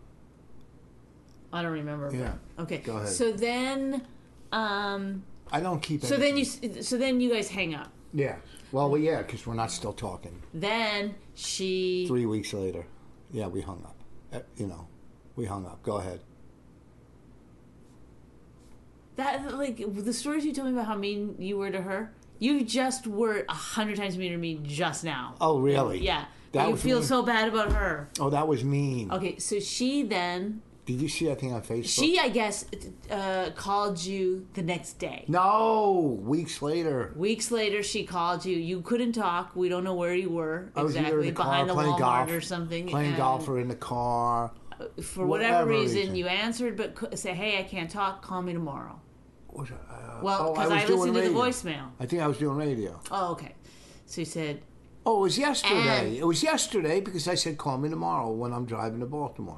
I don't remember. but- Yeah. Okay. Go ahead. So then, um, I don't keep so then you, anything. so then you guys hang up. Yeah. Well, well yeah, because we're not still talking. Then she. Three weeks later. Yeah, we hung up. Uh, you know, we hung up. Go ahead. That like the stories you told me about how mean you were to her. You just were a hundred times meaner to me just now. Oh, really? Yeah. That you was feel mean. so bad about her. Oh, that was mean. Okay, so she then Did you see that thing on Facebook? she I guess uh, called you the next day. No, weeks later. Weeks later, she called you. You couldn't talk. We don't know where you were I was either exactly in the car behind the playing Walmart golf, or something. playing and golf or in the car. for whatever, whatever reason, reason. you answered, but cou- say, "Hey, I can't talk. Call me tomorrow." What, uh, Well, oh, because was I, doing listened to the radio. voicemail. I think I was doing radio. Oh, okay. So you said, Oh, it was yesterday. And- it was yesterday because I said call me tomorrow when I'm driving to Baltimore.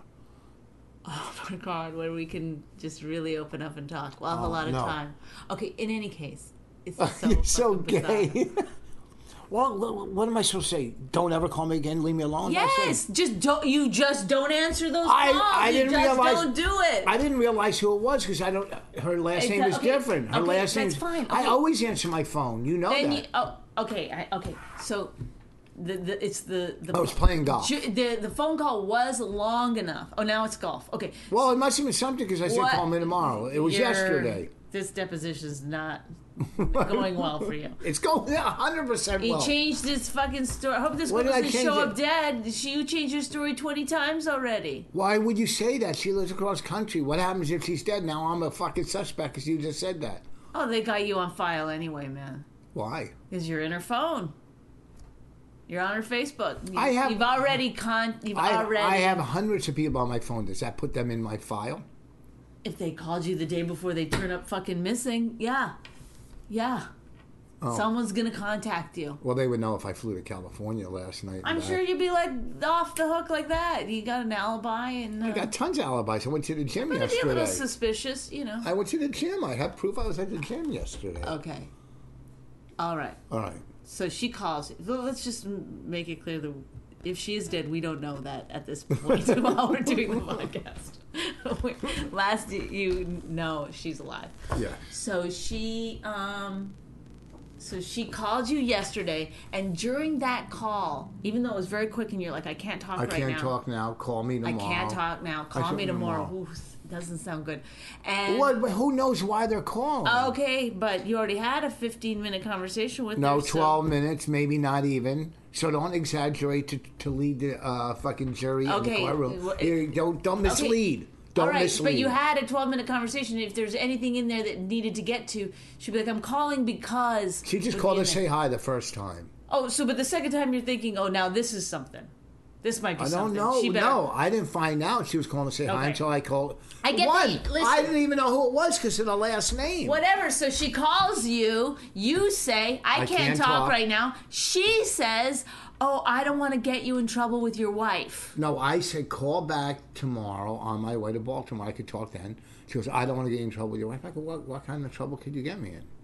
"Oh my God, where we can just really open up and talk." We'll have a Oh, lot of no. time. Okay. In any case, it's so You're so fucking bizarre. gay. Well, wh- what am I supposed to say? Don't ever call me again. Leave me alone. That's it. Yes, just don't. You just don't answer those I- calls. I didn't you just realize- don't do it. I didn't realize who it was because I don't. Her last name Exa- is okay, different. Her okay, last name. that's fine, I okay. always answer my phone. You know Then that. you, oh, okay, I, okay. So, the, the it's the the. I was playing golf. Ju- The the phone call was long enough. Oh, now it's golf. Okay. Well, it must have been something because I said What- call me tomorrow. It was Your- yesterday. This deposition's not going well for you. It's going one hundred percent He well. changed his fucking story. I hope this What one did I doesn't change show it? up dead. She, you changed your story twenty times already. Why would you say that? She lives across country. What happens if she's dead? Now I'm a fucking suspect because you just said that. Oh, they got you on file anyway, man. Why? Because you're in her phone. You're on her Facebook. You, I have- You've already con. You've I, already. I have hundreds of people on my phone. Does that put them in my file? If they called you the day before they turn up fucking missing, yeah, yeah. Oh. Someone's gonna contact you. Well, they would know if I flew to California last night. I'm and sure back. you'd be like off the hook like that. You got an alibi, and uh, I got tons of alibis. I went to the gym but it'd be a little yesterday. suspicious, you know. I went to the gym. I have proof I was at the gym yesterday. Okay. All right. All right. So she calls. Well, let's just m- make it clear that if she is dead, we don't know that at this point while we're doing the podcast. We- Last y- you know she's alive. Yeah. So she um so she called you yesterday, and during that call, even though it was very quick and you're like, I can't talk I right can't now. talk now. Call me I tomorrow. can't talk now. Call shall me tomorrow. tomorrow. Ooh, doesn't sound good. And What? But who knows why they're calling? okay, but you already had a fifteen minute conversation with No, her. so- twelve minutes, maybe not even. So don't exaggerate to, to lead the uh, fucking jury in Okay, the courtroom. well, Here, don't don't mislead. Don't All right, mislead. but you had a twelve minute conversation. If there's anything in there that needed to get to, she'd be like, I'm calling because... She just would called be to in say there. hi the first time. Oh, so but the second time you're thinking, oh, now this is something. This might be I don't something. know. She better- No, I didn't find out she was calling to say hi Okay. until I called. I get One, that. Listen. I didn't even know who it was because of the last name. Whatever. So she calls you. You say, I, I can't, can't talk, talk. right now. She says, oh, I don't want to get you in trouble with your wife. No, I said call back tomorrow on my way to Baltimore. I could talk then. She goes, I don't want to get you in trouble with your wife. I go, what, what kind of trouble could you get me in?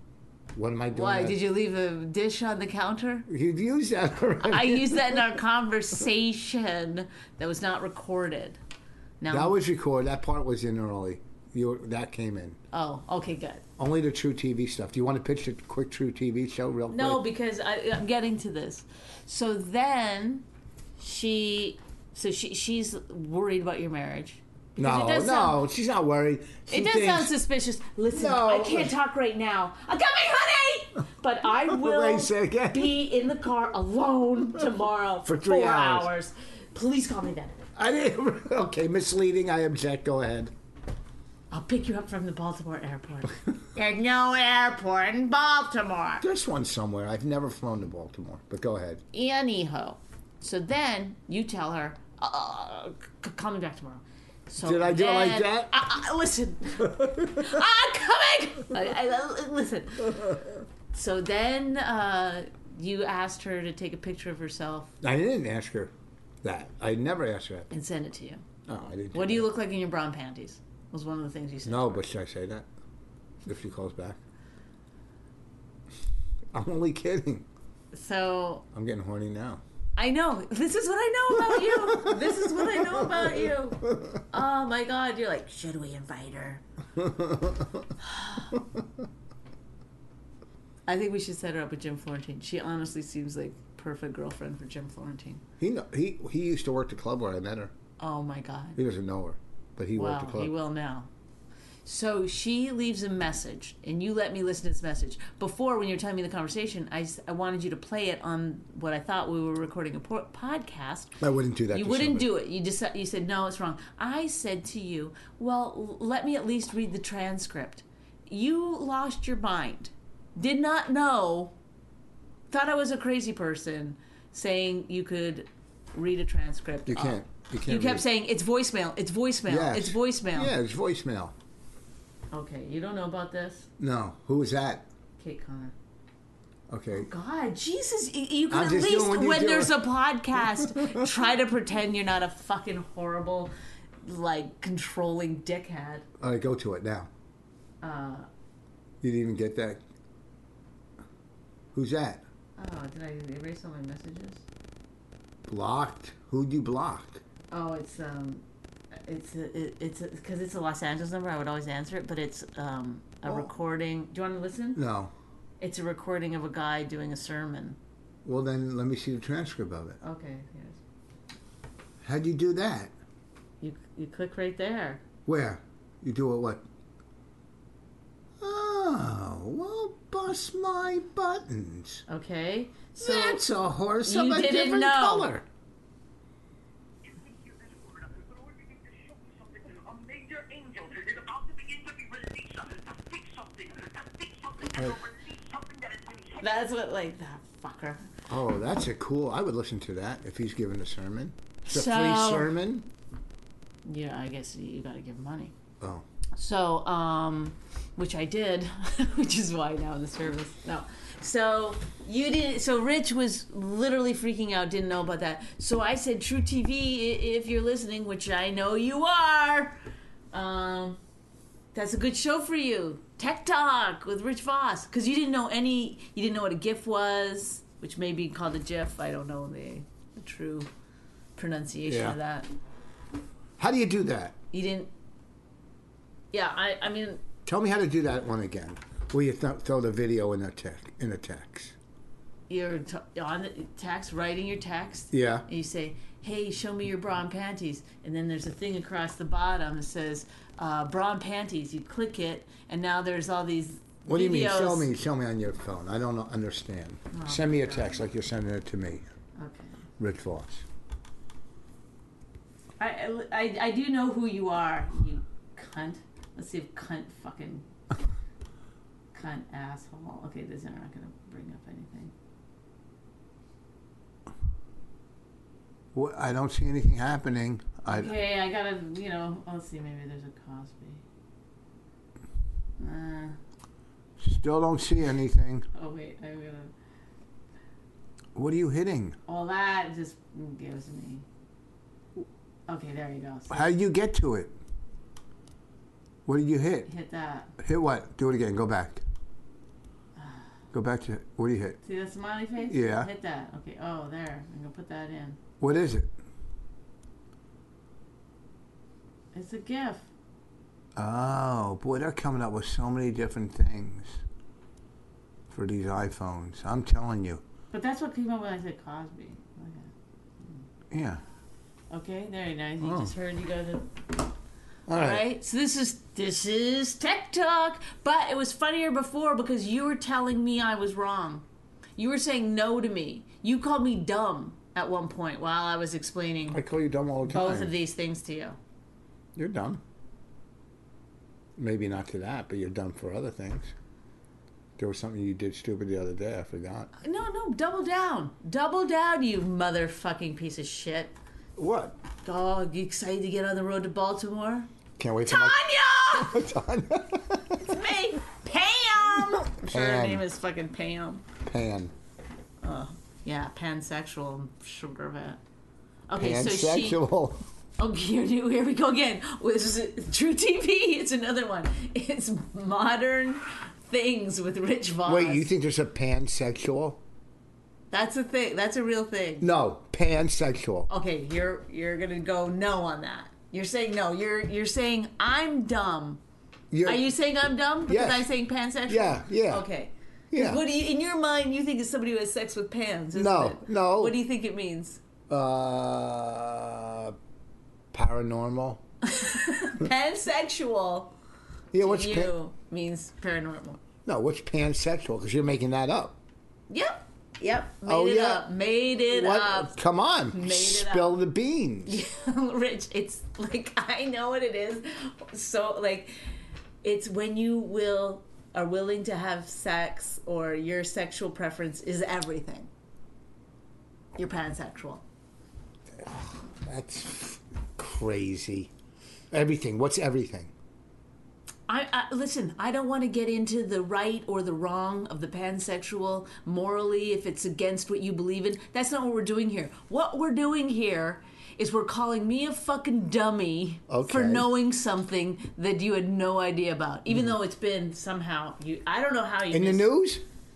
What am I doing? Why? that? Did you leave a dish on the counter? You've used that already. I used that in our conversation that was not recorded. Now, That was recorded. That part was in early. You That came in. oh, okay, good. Only the True T V stuff. Do you want to pitch the quick True T V show real quick? No, because I, I'm getting to this. So then she, so she she's worried about your marriage. Because No, it does no, sound- she's not worried. She It does thinks- sound suspicious. Listen, No. I can't talk right now. I'm coming, honey! But I will Wait, say again. be in the car alone tomorrow For three four hours. hours. Please call me then. I didn't. Okay, misleading. I object. Go ahead. I'll pick you up from the Baltimore airport. There's no airport in Baltimore. There's one somewhere. I've never flown to Baltimore, but go ahead. Anyhow, so then you tell her, uh, c- call me back tomorrow. So Did I do it like then- that? I, I, listen, I'm coming. I, I, listen. So then uh, you asked her to take a picture of herself I didn't ask her that. I never asked her that. and send it to you. No, I didn't. What do you look like in your brown panties? Was one of the things you said. No, but should I say that? If she calls back. I'm only kidding. So I'm getting horny now. I know. This is what I know about you. This is what I know about you. Oh my God. You're like, should we invite her? I think we should set her up with Jim Florentine. She honestly seems like perfect girlfriend for Jim Florentine. He know, he he used to work the club where I met her. Oh my God. He doesn't know her, but he Well, worked the club. he will now. So she leaves a message, and you let me listen to this message. Before, when you were telling me the conversation, I, s- I wanted you to play it on what I thought we were recording a por- podcast. I wouldn't do that. You to wouldn't somebody. do it. You just you said no, it's wrong. I said to you, well, l- let me at least read the transcript. You lost your mind. Did not know. Thought I was a crazy person saying you could read a transcript. You can't. You can't. You kept read. saying it's voicemail. It's voicemail. Yes. It's voicemail. Yeah, it's voicemail. Okay, you don't know about this, No, who was that? Kate Connor. Okay. God, Jesus, y- you can I'm at just least doing what you when do. there's a podcast try to pretend you're not a fucking horrible, like controlling dickhead. All right, go to it now. Uh, You didn't even get that. Who's that? oh, did I erase all my messages? Blocked. Who'd you block? Oh, it's um, it's a, it, it's because it's a Los Angeles number. I would always answer it, but it's um a Oh. recording. Do you want to listen? No. It's a recording of a guy doing a sermon. Well, then let me see the transcript of it. Okay, here's. How'd you do that? You you click right there. Where? You do it what? Oh, well, bust my buttons. Okay, so That's a horse you of a didn't different know. color. that's what like that fucker. Oh, that's a cool. I would listen to that if he's giving a sermon. It's a So- free sermon. Yeah, I guess you got to give money. Oh, So, um, which I did, which is why now in the service. No. So you didn't. So Rich was literally freaking out, didn't know about that. So I said, True T V, i- if you're listening, which I know you are, um, that's a good show for you. Tech Talk with Rich Voss, because you didn't know any. You didn't know what a GIF was, which may be called a GIF. I don't know the, the true pronunciation Yeah. of that. how do you do that? You didn't. Yeah, I. I mean. Tell me how to do that one again. Where you th- throw the video in a text. In a text. You're t- on the text, writing your text. Yeah. And you say, "Hey, show me your bra and panties," and then there's a thing across the bottom that says uh, "bra and panties." You click it, and now there's all these. What do you mean? videos. Show me. Show me on your phone. I don't know- understand. Send me a text like you're sending it to me, Okay. Rich Voss. I, I I do know who you are, you cunt. Let's see if cunt fucking cunt asshole. Okay, these are not gonna bring up anything. What, I don't see anything happening. I, Okay, I gotta, you know, let's see, maybe there's a Cosby. Uh, Still don't see anything. oh wait, I gotta. What are you hitting? All that just gives me. Okay, there you go. So How did you get to it? What did you hit? hit that. Hit what? Do it again. Go back. Go back to, what do you hit? See the smiley face? Yeah. Hit that. Okay. Oh, there. I'm going to put that in. What is it? It's a GIF. Oh, boy, they're coming up with so many different things for these iPhones. I'm telling you. But that's what came up when I said Cosby. Okay. Yeah. Okay, very nice. You Oh. just heard you guys. All All right. right. So this is this is Tech Talk, but it was funnier before because you were telling me I was wrong. You were saying no to me. You called me dumb at one point while I was explaining I call you dumb all the time. both of these things to you. You're dumb. Maybe not to that, but you're dumb for other things. There was something you did stupid the other day. I forgot. No, no, double down. Double down, you motherfucking piece of shit. What? Oh, you excited to get on the road to Baltimore? Can't wait for Tanya! my... Tanya! It's me, Pam! I'm sure her Pam. name is fucking Pam. Pan. Yeah, pansexual, I'm sure of it. Okay, so she... Pansexual. Oh, here, here we go again. This is True T V. It's another one. It's modern things with Rich Voss. Wait, you think there's a pansexual? That's a thing. That's a real thing. No, pansexual. Okay, you're you're gonna go no on that. You're saying no. You're you're saying I'm dumb. You're, Are you saying I'm dumb because Yes. I'm saying pansexual? Yeah, yeah. Okay. Yeah. What do you in your mind you think is somebody who has sex with pans? Isn't No, it? no. What do you think it means? Uh, paranormal. Pansexual. Yeah, to what's you pan- means paranormal. No, what's pansexual? Because you're making that up. Yep. Yep. Made Oh, it yeah. up. Made it What? up. Come on, Made it spill up. the beans. Rich, it's like I know what it is. So like it's when you will are willing to have sex or your sexual preference is everything. You're pansexual. That's crazy. Everything. What's everything? I, I listen, I don't want to get into the right or the wrong of the pansexual morally if it's against what you believe in. That's not what we're doing here. What we're doing here is we're calling me a fucking dummy Okay. for knowing something that you had no idea about. Even though it's been somehow you I don't know how you In the missed- news?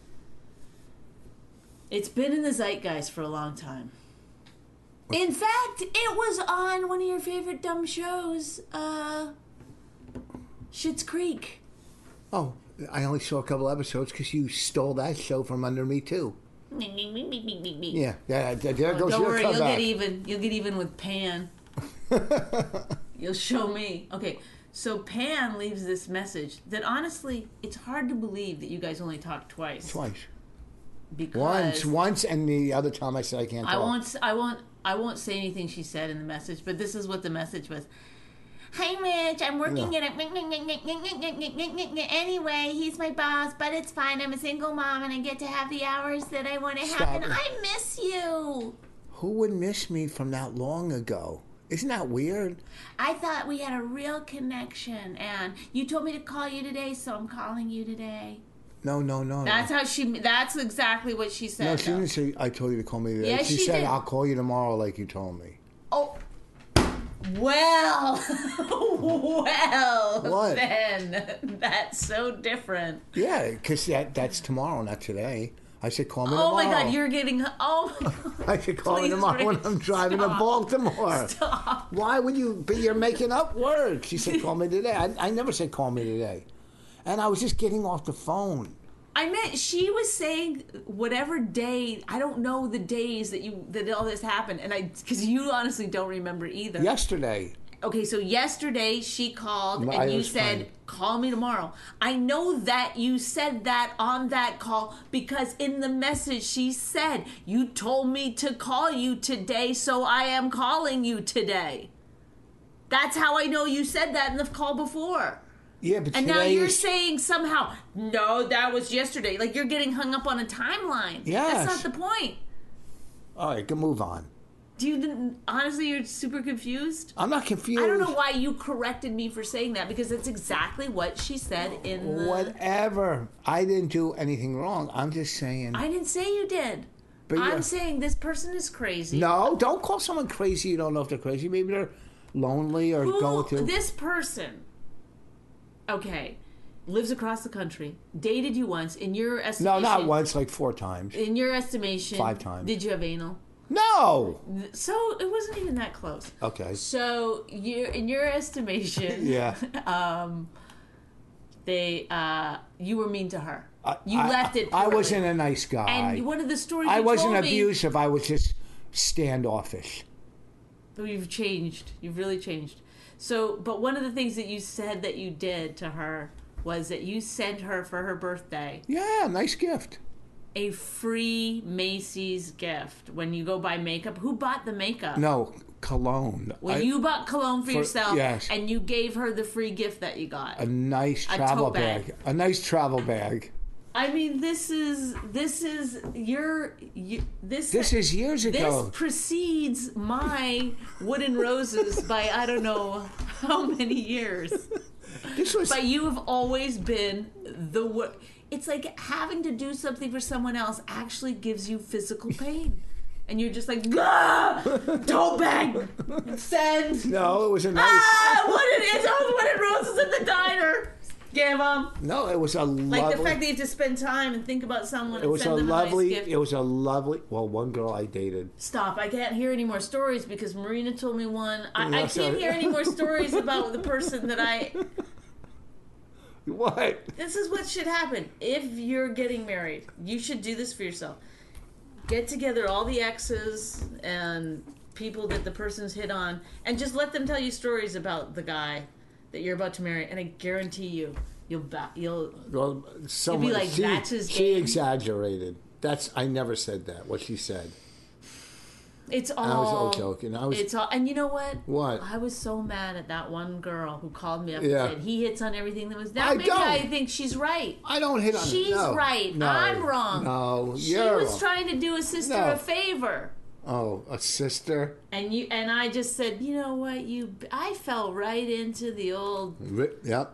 It's been in the zeitgeist for a long time. In fact, it was on one of your favorite dumb shows, uh Schitt's Creek. Oh, I only saw a couple episodes because you stole that show from under me too. Yeah. Yeah, yeah. There goes Don't your worry, you'll comeback. get even. You'll get even with Pan. You'll show me. Okay, so Pan leaves this message that honestly, it's hard to believe that you guys only talked twice. Twice. Because Once, once, and the other time I said I can't talk. I won't. I won't. I won't say anything she said in the message. But this is what the message was. Hi, Rich. I'm working No. at a... Anyway, he's my boss, but it's fine. I'm a single mom, and I get to have the hours that I want to have, Stop and it. I miss you. Who would miss me from that long ago? Isn't that weird? I thought we had a real connection, and you told me to call you today, so I'm calling you today. No, no, no. That's no. how she... That's exactly what she said. No, she though. didn't say, I told you to call me today. Yeah, she, she said, did. I'll call you tomorrow like you told me. Oh... Well, well, What? then that's so different. Yeah, because that, that's tomorrow, not today. I said, call me Oh tomorrow. my God, you're getting. Oh my God. I said, call me Please, tomorrow when Rich, I'm driving to stop. Baltimore. Stop. Why would you? But you're making up words. She said, call me today. I, I never said call me today. And I was just getting off the phone. I meant she was saying whatever day. I don't know the days that you that all this happened, and I because you honestly don't remember either. Yesterday. Okay, so yesterday she called I and you was said, fine. call me tomorrow. I know that you said that on that call because in the message she said, you told me to call you today, so I am calling you today. That's how I know you said that in the call before. Yeah, but And today now you're is, saying somehow, no, that was yesterday. Like you're getting hung up on a timeline. Yes. That's not the point. All right, can move on. Do you honestly? You're super confused. I'm not confused. I don't know why you corrected me for saying that because that's exactly what she said in the. Whatever. I didn't do anything wrong. I'm just saying. I didn't say you did. But I'm yeah. saying this person is crazy. No, don't call someone crazy. You don't know if they're crazy. Maybe they're lonely or Who, going through. this person. Okay, lives across the country, dated you once. In your No, estimation, not once, like four times. In your estimation, Five times. Did you have anal? No! So it wasn't even that close. Okay. So you, in your estimation, Yeah. um, they, uh, you were mean to her. I, You I- left it I poorly. wasn't a nice guy. And one of the stories I you wasn't told me- abusive. I was just standoffish. But you've changed. You've really changed. So, but one of the things that you said that you did to her was that you sent her for her birthday Yeah, nice gift. a free Macy's gift when you go buy makeup. Who bought the makeup? No, cologne. Well, I- you bought cologne for, for- yourself, yes. and you gave her the free gift that you got. a nice a travel tote bag. bag. A nice travel bag. I mean, this is this is your you, this. This is years ago. This precedes my wooden roses by I don't know how many years. This was But you have always been the wo- it's like having to do something for someone else actually gives you physical pain. And you're just like, ah, tote bag, send. no, it was a nice. Ah, wooden, it's all wooden roses at the diner. Give them. No, it was a Like lovely. the fact that you have to spend time and think about someone it and was send a them lovely. a nice gift. It was a lovely. Well, one girl I dated. Stop. I can't hear any more stories because Marina told me one. I, I No, can't sorry. hear any more stories about the person that I... What? This is what should happen. If you're getting married, you should do this for yourself. Get together all the exes and people that the person's hit on and just let them tell you stories about the guy that you're about to marry. And I guarantee you, you'll... Ba- you'll Well, someone. like, she, "That's his she game." exaggerated. That's. I never said that. What she said. It's all... I was all joking. I was. It's all... And you know what? What? I was so mad at that one girl who called me up Yeah. and said, he hits on everything that was... Now I maybe don't. I think she's right. I don't hit on. She's no, right. No, I'm wrong. No, She you're was wrong. trying to do a sister No. a favor. Oh, a sister. And you and I just said, you know what, you... I fell right into the old Ri- Yep.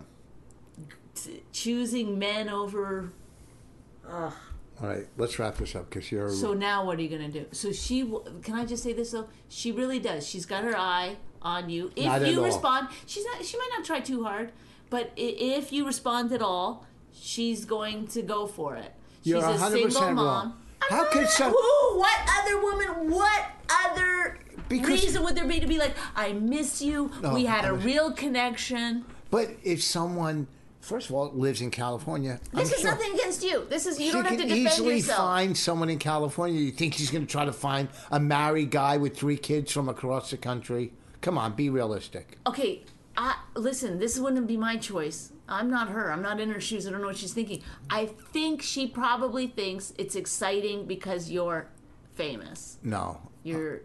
t- choosing men over... Ugh. All right, let's wrap this up because you're. So now what are you going to do? So she... w- Can I just say this, though? She really does. She's got her eye on you. If Not at you all. respond... She's not. She might not try too hard, but i- if you respond at all, she's going to go for it. She's You're a one hundred percent single mom. wrong. I'm How not- could some- Who? What other woman? What other Because- reason would there be to be like, I miss you, No, we had I a was- real connection? But if someone, first of all, lives in California, This I'm is sure nothing against you. This is... You she don't have can to defend easily yourself. find someone in California. You think she's going to try to find a married guy with three kids from across the country? Come on, be realistic. Okay, I, listen, this wouldn't be my choice. I'm not her. I'm not in her shoes. I don't know what she's thinking. I think she probably thinks it's exciting because you're famous. No. You're...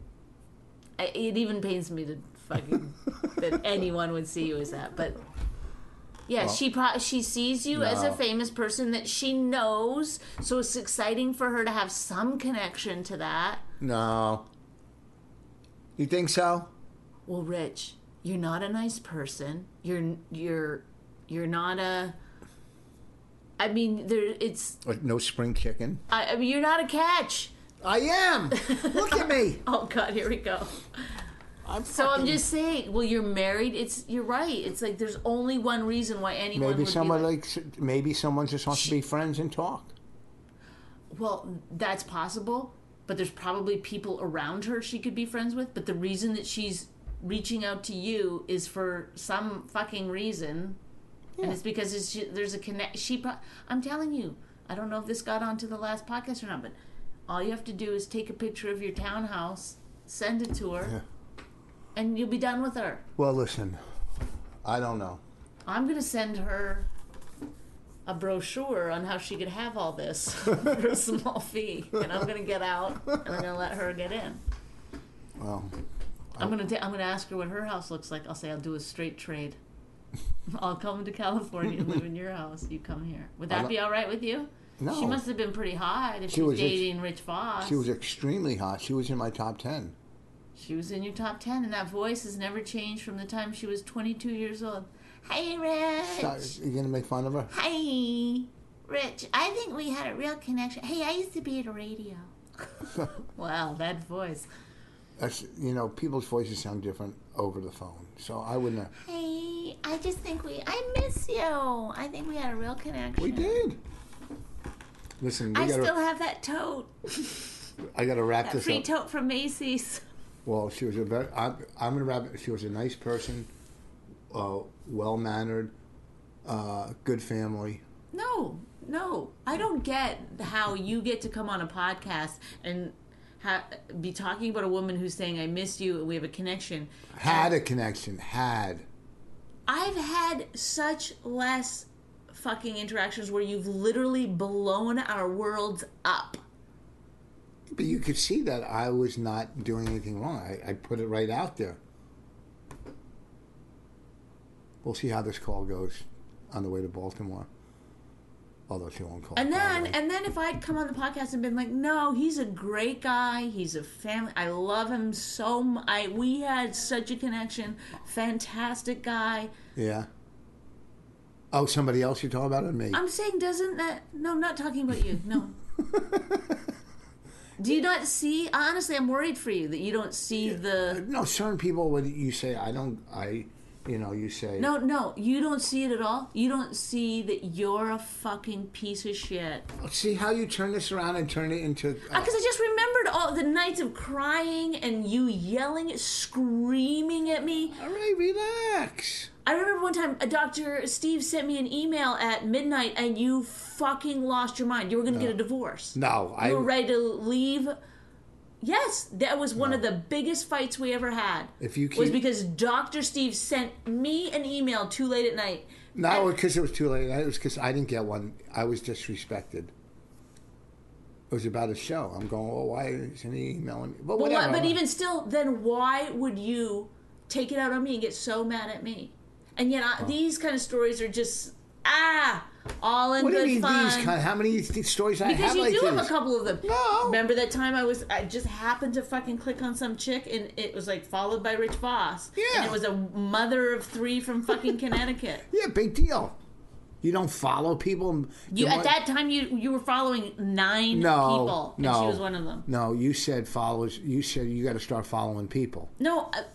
I- It even pains me to fucking... that anyone would see you as that. But, yeah, Well, she pro- she sees you as a no. famous person that she knows, so it's exciting for her to have some connection to that. No. You think so? Well, Rich, you're not a nice person. You're you're you're not a. I mean, there. It's. Like no spring chicken? I, I mean, you're not a catch. I am. Look at me. Oh God, here we go. I'm So I'm fucking- just saying. Well, you're married. It's. You're right. It's like there's only one reason why anyone Maybe would someone be like. like maybe someone just wants to be friends and talk. Well, that's possible, but there's probably people around her she could be friends with. But the reason that she's reaching out to you is for some fucking reason, and it's because it's, there's a connect. She, pro- I'm telling you, I don't know if this got onto the last podcast or not, but all you have to do is take a picture of your townhouse, send it to her, and you'll be done with her. Well, listen, I don't know. I'm gonna send her a brochure on how she could have all this for a small fee, and I'm gonna get out and I'm gonna let her get in. Well, I'm gonna ta- I'm gonna ask her what her house looks like. I'll say I'll do a straight trade. I'll come to California and live in your house. You come here. Would that be all right with you? No. She must have been pretty hot if She she was was ex- dating Rich Voss. she was extremely hot. She was in my top ten. She was in your top ten, and that voice has never changed from the time she was twenty-two years old. Hey, Rich. Sorry, you gonna make fun of her? Hi, Rich. I think we had a real connection. Hey, I used to be at a radio. Wow, that voice. That's, you know, people's voices sound different over the phone, so I wouldn't have. Hey, I just think we... I miss you. I think we had a real connection. We did. Listen, we I gotta, still have that tote. I got to wrap That this free up. tote from Macy's. Well, she was a very... I'm, I'm going to wrap it. She was a nice person, uh, well-mannered, uh, good family. No, no. I don't get how you get to come on a podcast and... Ha- be talking about a woman who's saying I miss you and we have a connection. Had a connection. Had. I've had such less fucking interactions where you've literally blown our worlds up. But you could see that I was not doing anything wrong. I, I put it right out there. We'll see how this call goes on the way to Baltimore. Although she won't call. And then, probably. and then, if I'd come on the podcast and been like, "No, he's a great guy. He's a family. I love him so much. I we had such a connection. Fantastic guy." Yeah. Oh, somebody else you're talking about, or me? I'm saying, doesn't that? No, I'm not talking about you. No. Do you not see? Honestly, I'm worried for you that you don't see the. No, certain people would you say I don't I. You know, you say... No, no, you don't see it at all. You don't see that you're a fucking piece of shit. See how you turn this around and turn it into... Because uh, I just remembered all the nights of crying and you yelling, screaming at me. All right, relax. I remember one time uh, Doctor Steve sent me an email at midnight and you fucking lost your mind. You were going to No. get a divorce. No, you I... were ready to leave... Yes, that was one no. of the biggest fights we ever had. If you keep... was because Doctor Steve sent me an email too late at night. No, because it was too late. It was because I didn't get one. I was disrespected. It was about a show. I'm going, well, why isn't he emailing me? But, but, whatever. But even still, then why would you take it out on me and get so mad at me? And yet, I, oh. these kind of stories are just, ah... all in what good do you mean fun. These kind? How many stories I because have you like do this? have a couple of them. No. Remember that time I was I just happened to fucking click on some chick and it was like followed by Rich Voss. Yeah. And it was a mother of three from fucking Connecticut. Yeah, big deal. You don't follow people. You at that time you you were following nine no, people and no, she was one of them. No, you said followers. You said you got to start following people. No. Uh,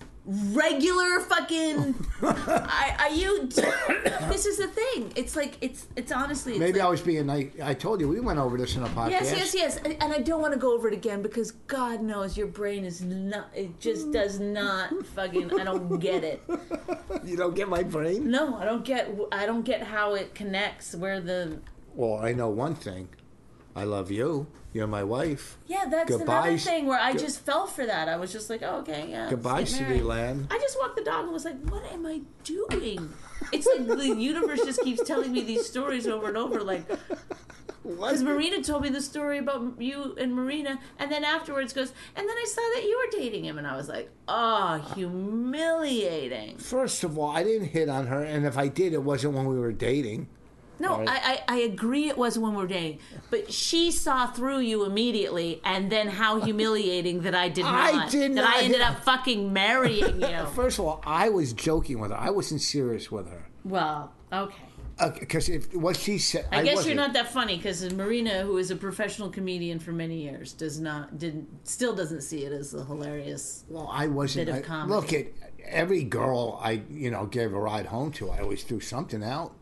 regular fucking I, are you this is the thing, it's like it's it's honestly it's maybe like, I was being nice. I told you we went over this in a podcast. yes yes yes and, and I don't want to go over it again because God knows your brain is not, it just does not fucking I don't get it. You don't get my brain? No, I don't get I don't get how it connects where the well I know one thing, I love you. You're my wife. Yeah, that's Goodbye, another thing where I go- just fell for that. I was just like, oh, okay, yeah. Goodbye, City Land. I just walked the dog and was like, what am I doing? It's like the universe just keeps telling me these stories over and over. Like, because Marina told me the story about you and Marina, and then afterwards goes, and then I saw that you were dating him, and I was like, oh, humiliating. First of all, I didn't hit on her, and if I did, it wasn't when we were dating. No, right. I, I, I agree it wasn't when we were dating, but she saw through you immediately, and then how humiliating that I did not. I did that not I ended hit- up fucking marrying you. First of all, I was joking with her. I wasn't serious with her. Well, okay. Because uh, if what she said, I, I guess wasn't. you're not that funny because Marina, who is a professional comedian for many years, does not didn't still doesn't see it as a hilarious. Well, I wasn't. Bit of I, comedy. look at every girl I you know gave a ride home to. I always threw something out.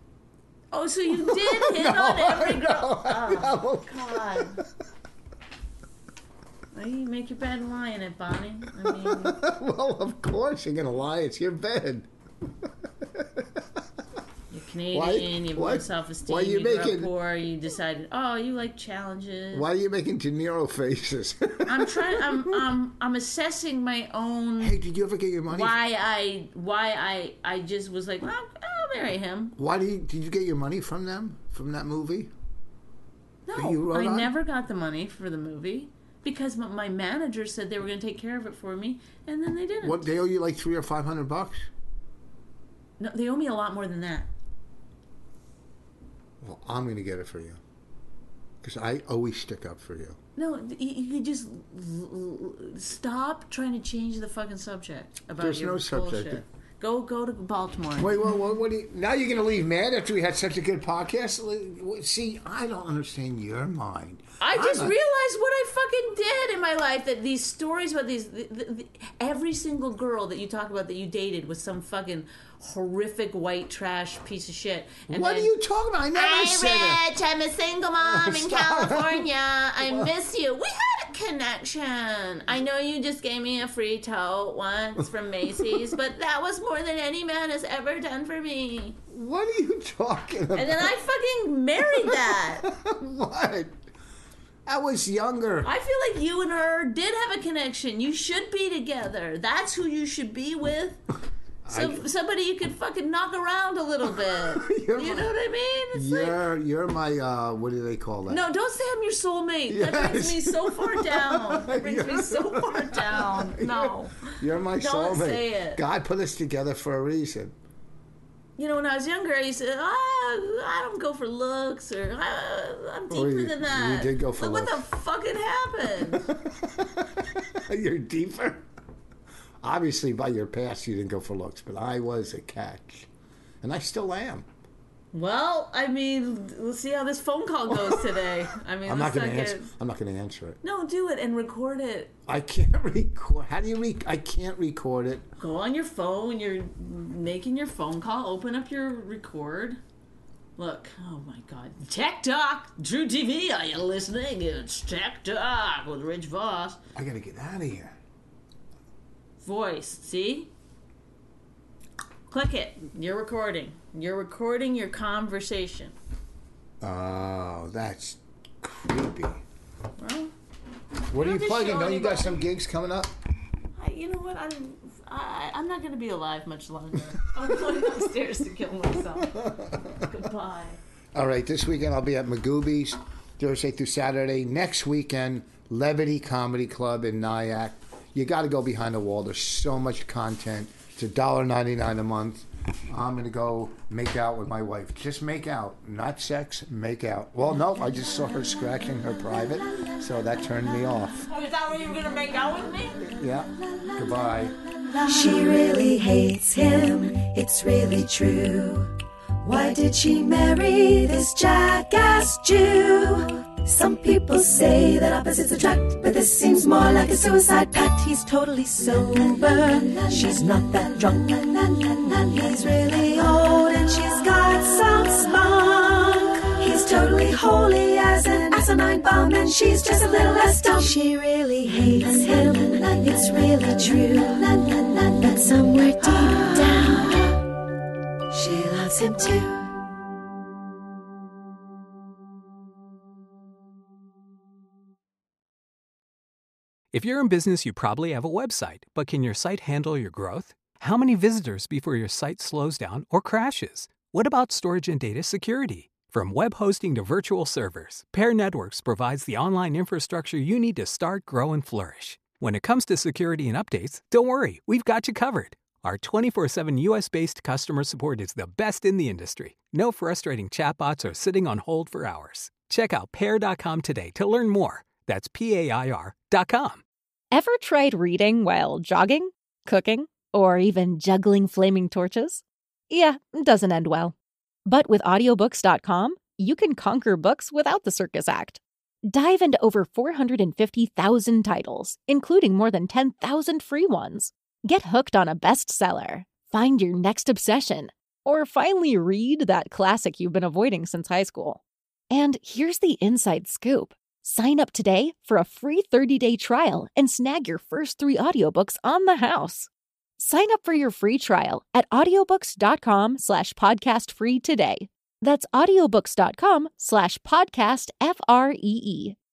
Oh, so you did hit No, on every girl? no, Oh, God. Well, you make your bed and lie in it, Bonnie. I mean, Well, of course you're gonna lie. It's your bed. you're Canadian, Why- you have why- low self-esteem, why you you grew making- up poor, you decided, oh, you like challenges. Why are you making De Niro faces? I'm trying, I'm, I'm, I'm assessing my own... Hey, did you ever get your money? Why I, why I, I just was like, well, I'll marry him. Why did you, did you get your money from them from that movie? No, You wrote I on? never got the money for the movie because my, my manager said they were going to take care of it for me, and then they didn't. What they owe you like three or five hundred bucks? No, they owe me a lot more than that. Well, I'm going to get it for you because I always stick up for you. No, you, you could just l- l- stop trying to change the fucking subject about There's your no subject. bullshit. Go, go to Baltimore. Wait, what, what, what do you, now you're going to leave mad after we had such a good podcast? See, I don't understand your mind. I just I'm a- realized what I fucking did. Am my life that these stories about these, the, the, the, every single girl that you talk about that you dated was some fucking horrific white trash piece of shit. And what then, are you talking about? I never I'm said that. rich. I'm a single mom in Stop. California. I miss you. We had a connection. I know you just gave me a free tote once from Macy's, but that was more than any man has ever done for me. What are you talking about? And then I fucking married that. What? I was younger. I feel like you and her did have a connection. You should be together. That's who you should be with. So I, somebody you could fucking knock around a little bit. You know what I mean? It's you're like, you're my uh, what do they call that? No, don't say I'm your soulmate. Yes. That brings me so far down. That brings me so far down. No. You're, you're my don't soulmate. Don't say it. God put us together for a reason. You know, when I was younger, I used to, ah, I don't go for looks, or ah, I'm deeper oh, you, than that. You did go for Look looks. what the fucking happened. You're deeper? Obviously, by your past, you didn't go for looks, but I was a catch. And I still am. Well, I mean, let's see how this phone call goes today. I mean, I'm not going to get... answer. I'm not going to answer it. No, do it and record it. I can't record. How do you re? I can't record it. Go on your phone when you're making your phone call. Open up your record. Look. Oh my God. Tech Talk. Drew T V. Are you listening? It's Tech Talk with Rich Voss. I got to get out of here. Voice. See? Click it. You're recording. You're recording your conversation. Oh, that's creepy. Well, what are you just plugging? show Don't you got anybody. some gigs coming up? I, you know what? I'm I, I'm not going to be alive much longer. I'm going upstairs to kill myself. Goodbye. All right, this weekend I'll be at Magooby's, Thursday through Saturday. Next weekend, Levity Comedy Club in Nyack. You got to go behind the wall. There's so much content. It's one dollar ninety-nine a month. I'm going to go make out with my wife. Just make out. Not sex, make out. Well, no, I just saw her scratching her private, so that turned me off. Oh, is that where you were going to make out with me? Yeah. Goodbye. She really hates him, it's really true. Why did she marry this jackass Jew? Some people say that opposites attract, but this seems more like a suicide pact. He's totally sober, she's not that drunk. He's really old and she's got some spunk. He's totally holy as an asinine bomb, and she's just a little less dumb. She really hates him, it's really true. But somewhere deep down, she loves him too. If you're in business, you probably have a website, but can your site handle your growth? How many visitors before your site slows down or crashes? What about storage and data security? From web hosting to virtual servers, Pair Networks provides the online infrastructure you need to start, grow, and flourish. When it comes to security and updates, don't worry, we've got you covered. Our twenty-four seven U S-based customer support is the best in the industry. No frustrating chatbots or sitting on hold for hours. Check out pair dot com today to learn more. That's P A I R dot com. Ever tried reading while jogging, cooking, or even juggling flaming torches? Yeah, it doesn't end well. But with audiobooks dot com, you can conquer books without the circus act. Dive into over four hundred fifty thousand titles, including more than ten thousand free ones. Get hooked on a bestseller, find your next obsession, or finally read that classic you've been avoiding since high school. And here's the inside scoop. Sign up today for a free thirty-day trial and snag your first three audiobooks on the house. Sign up for your free trial at audiobooks dot com slash podcast free today. That's audiobooks dot com slash podcast F R E E.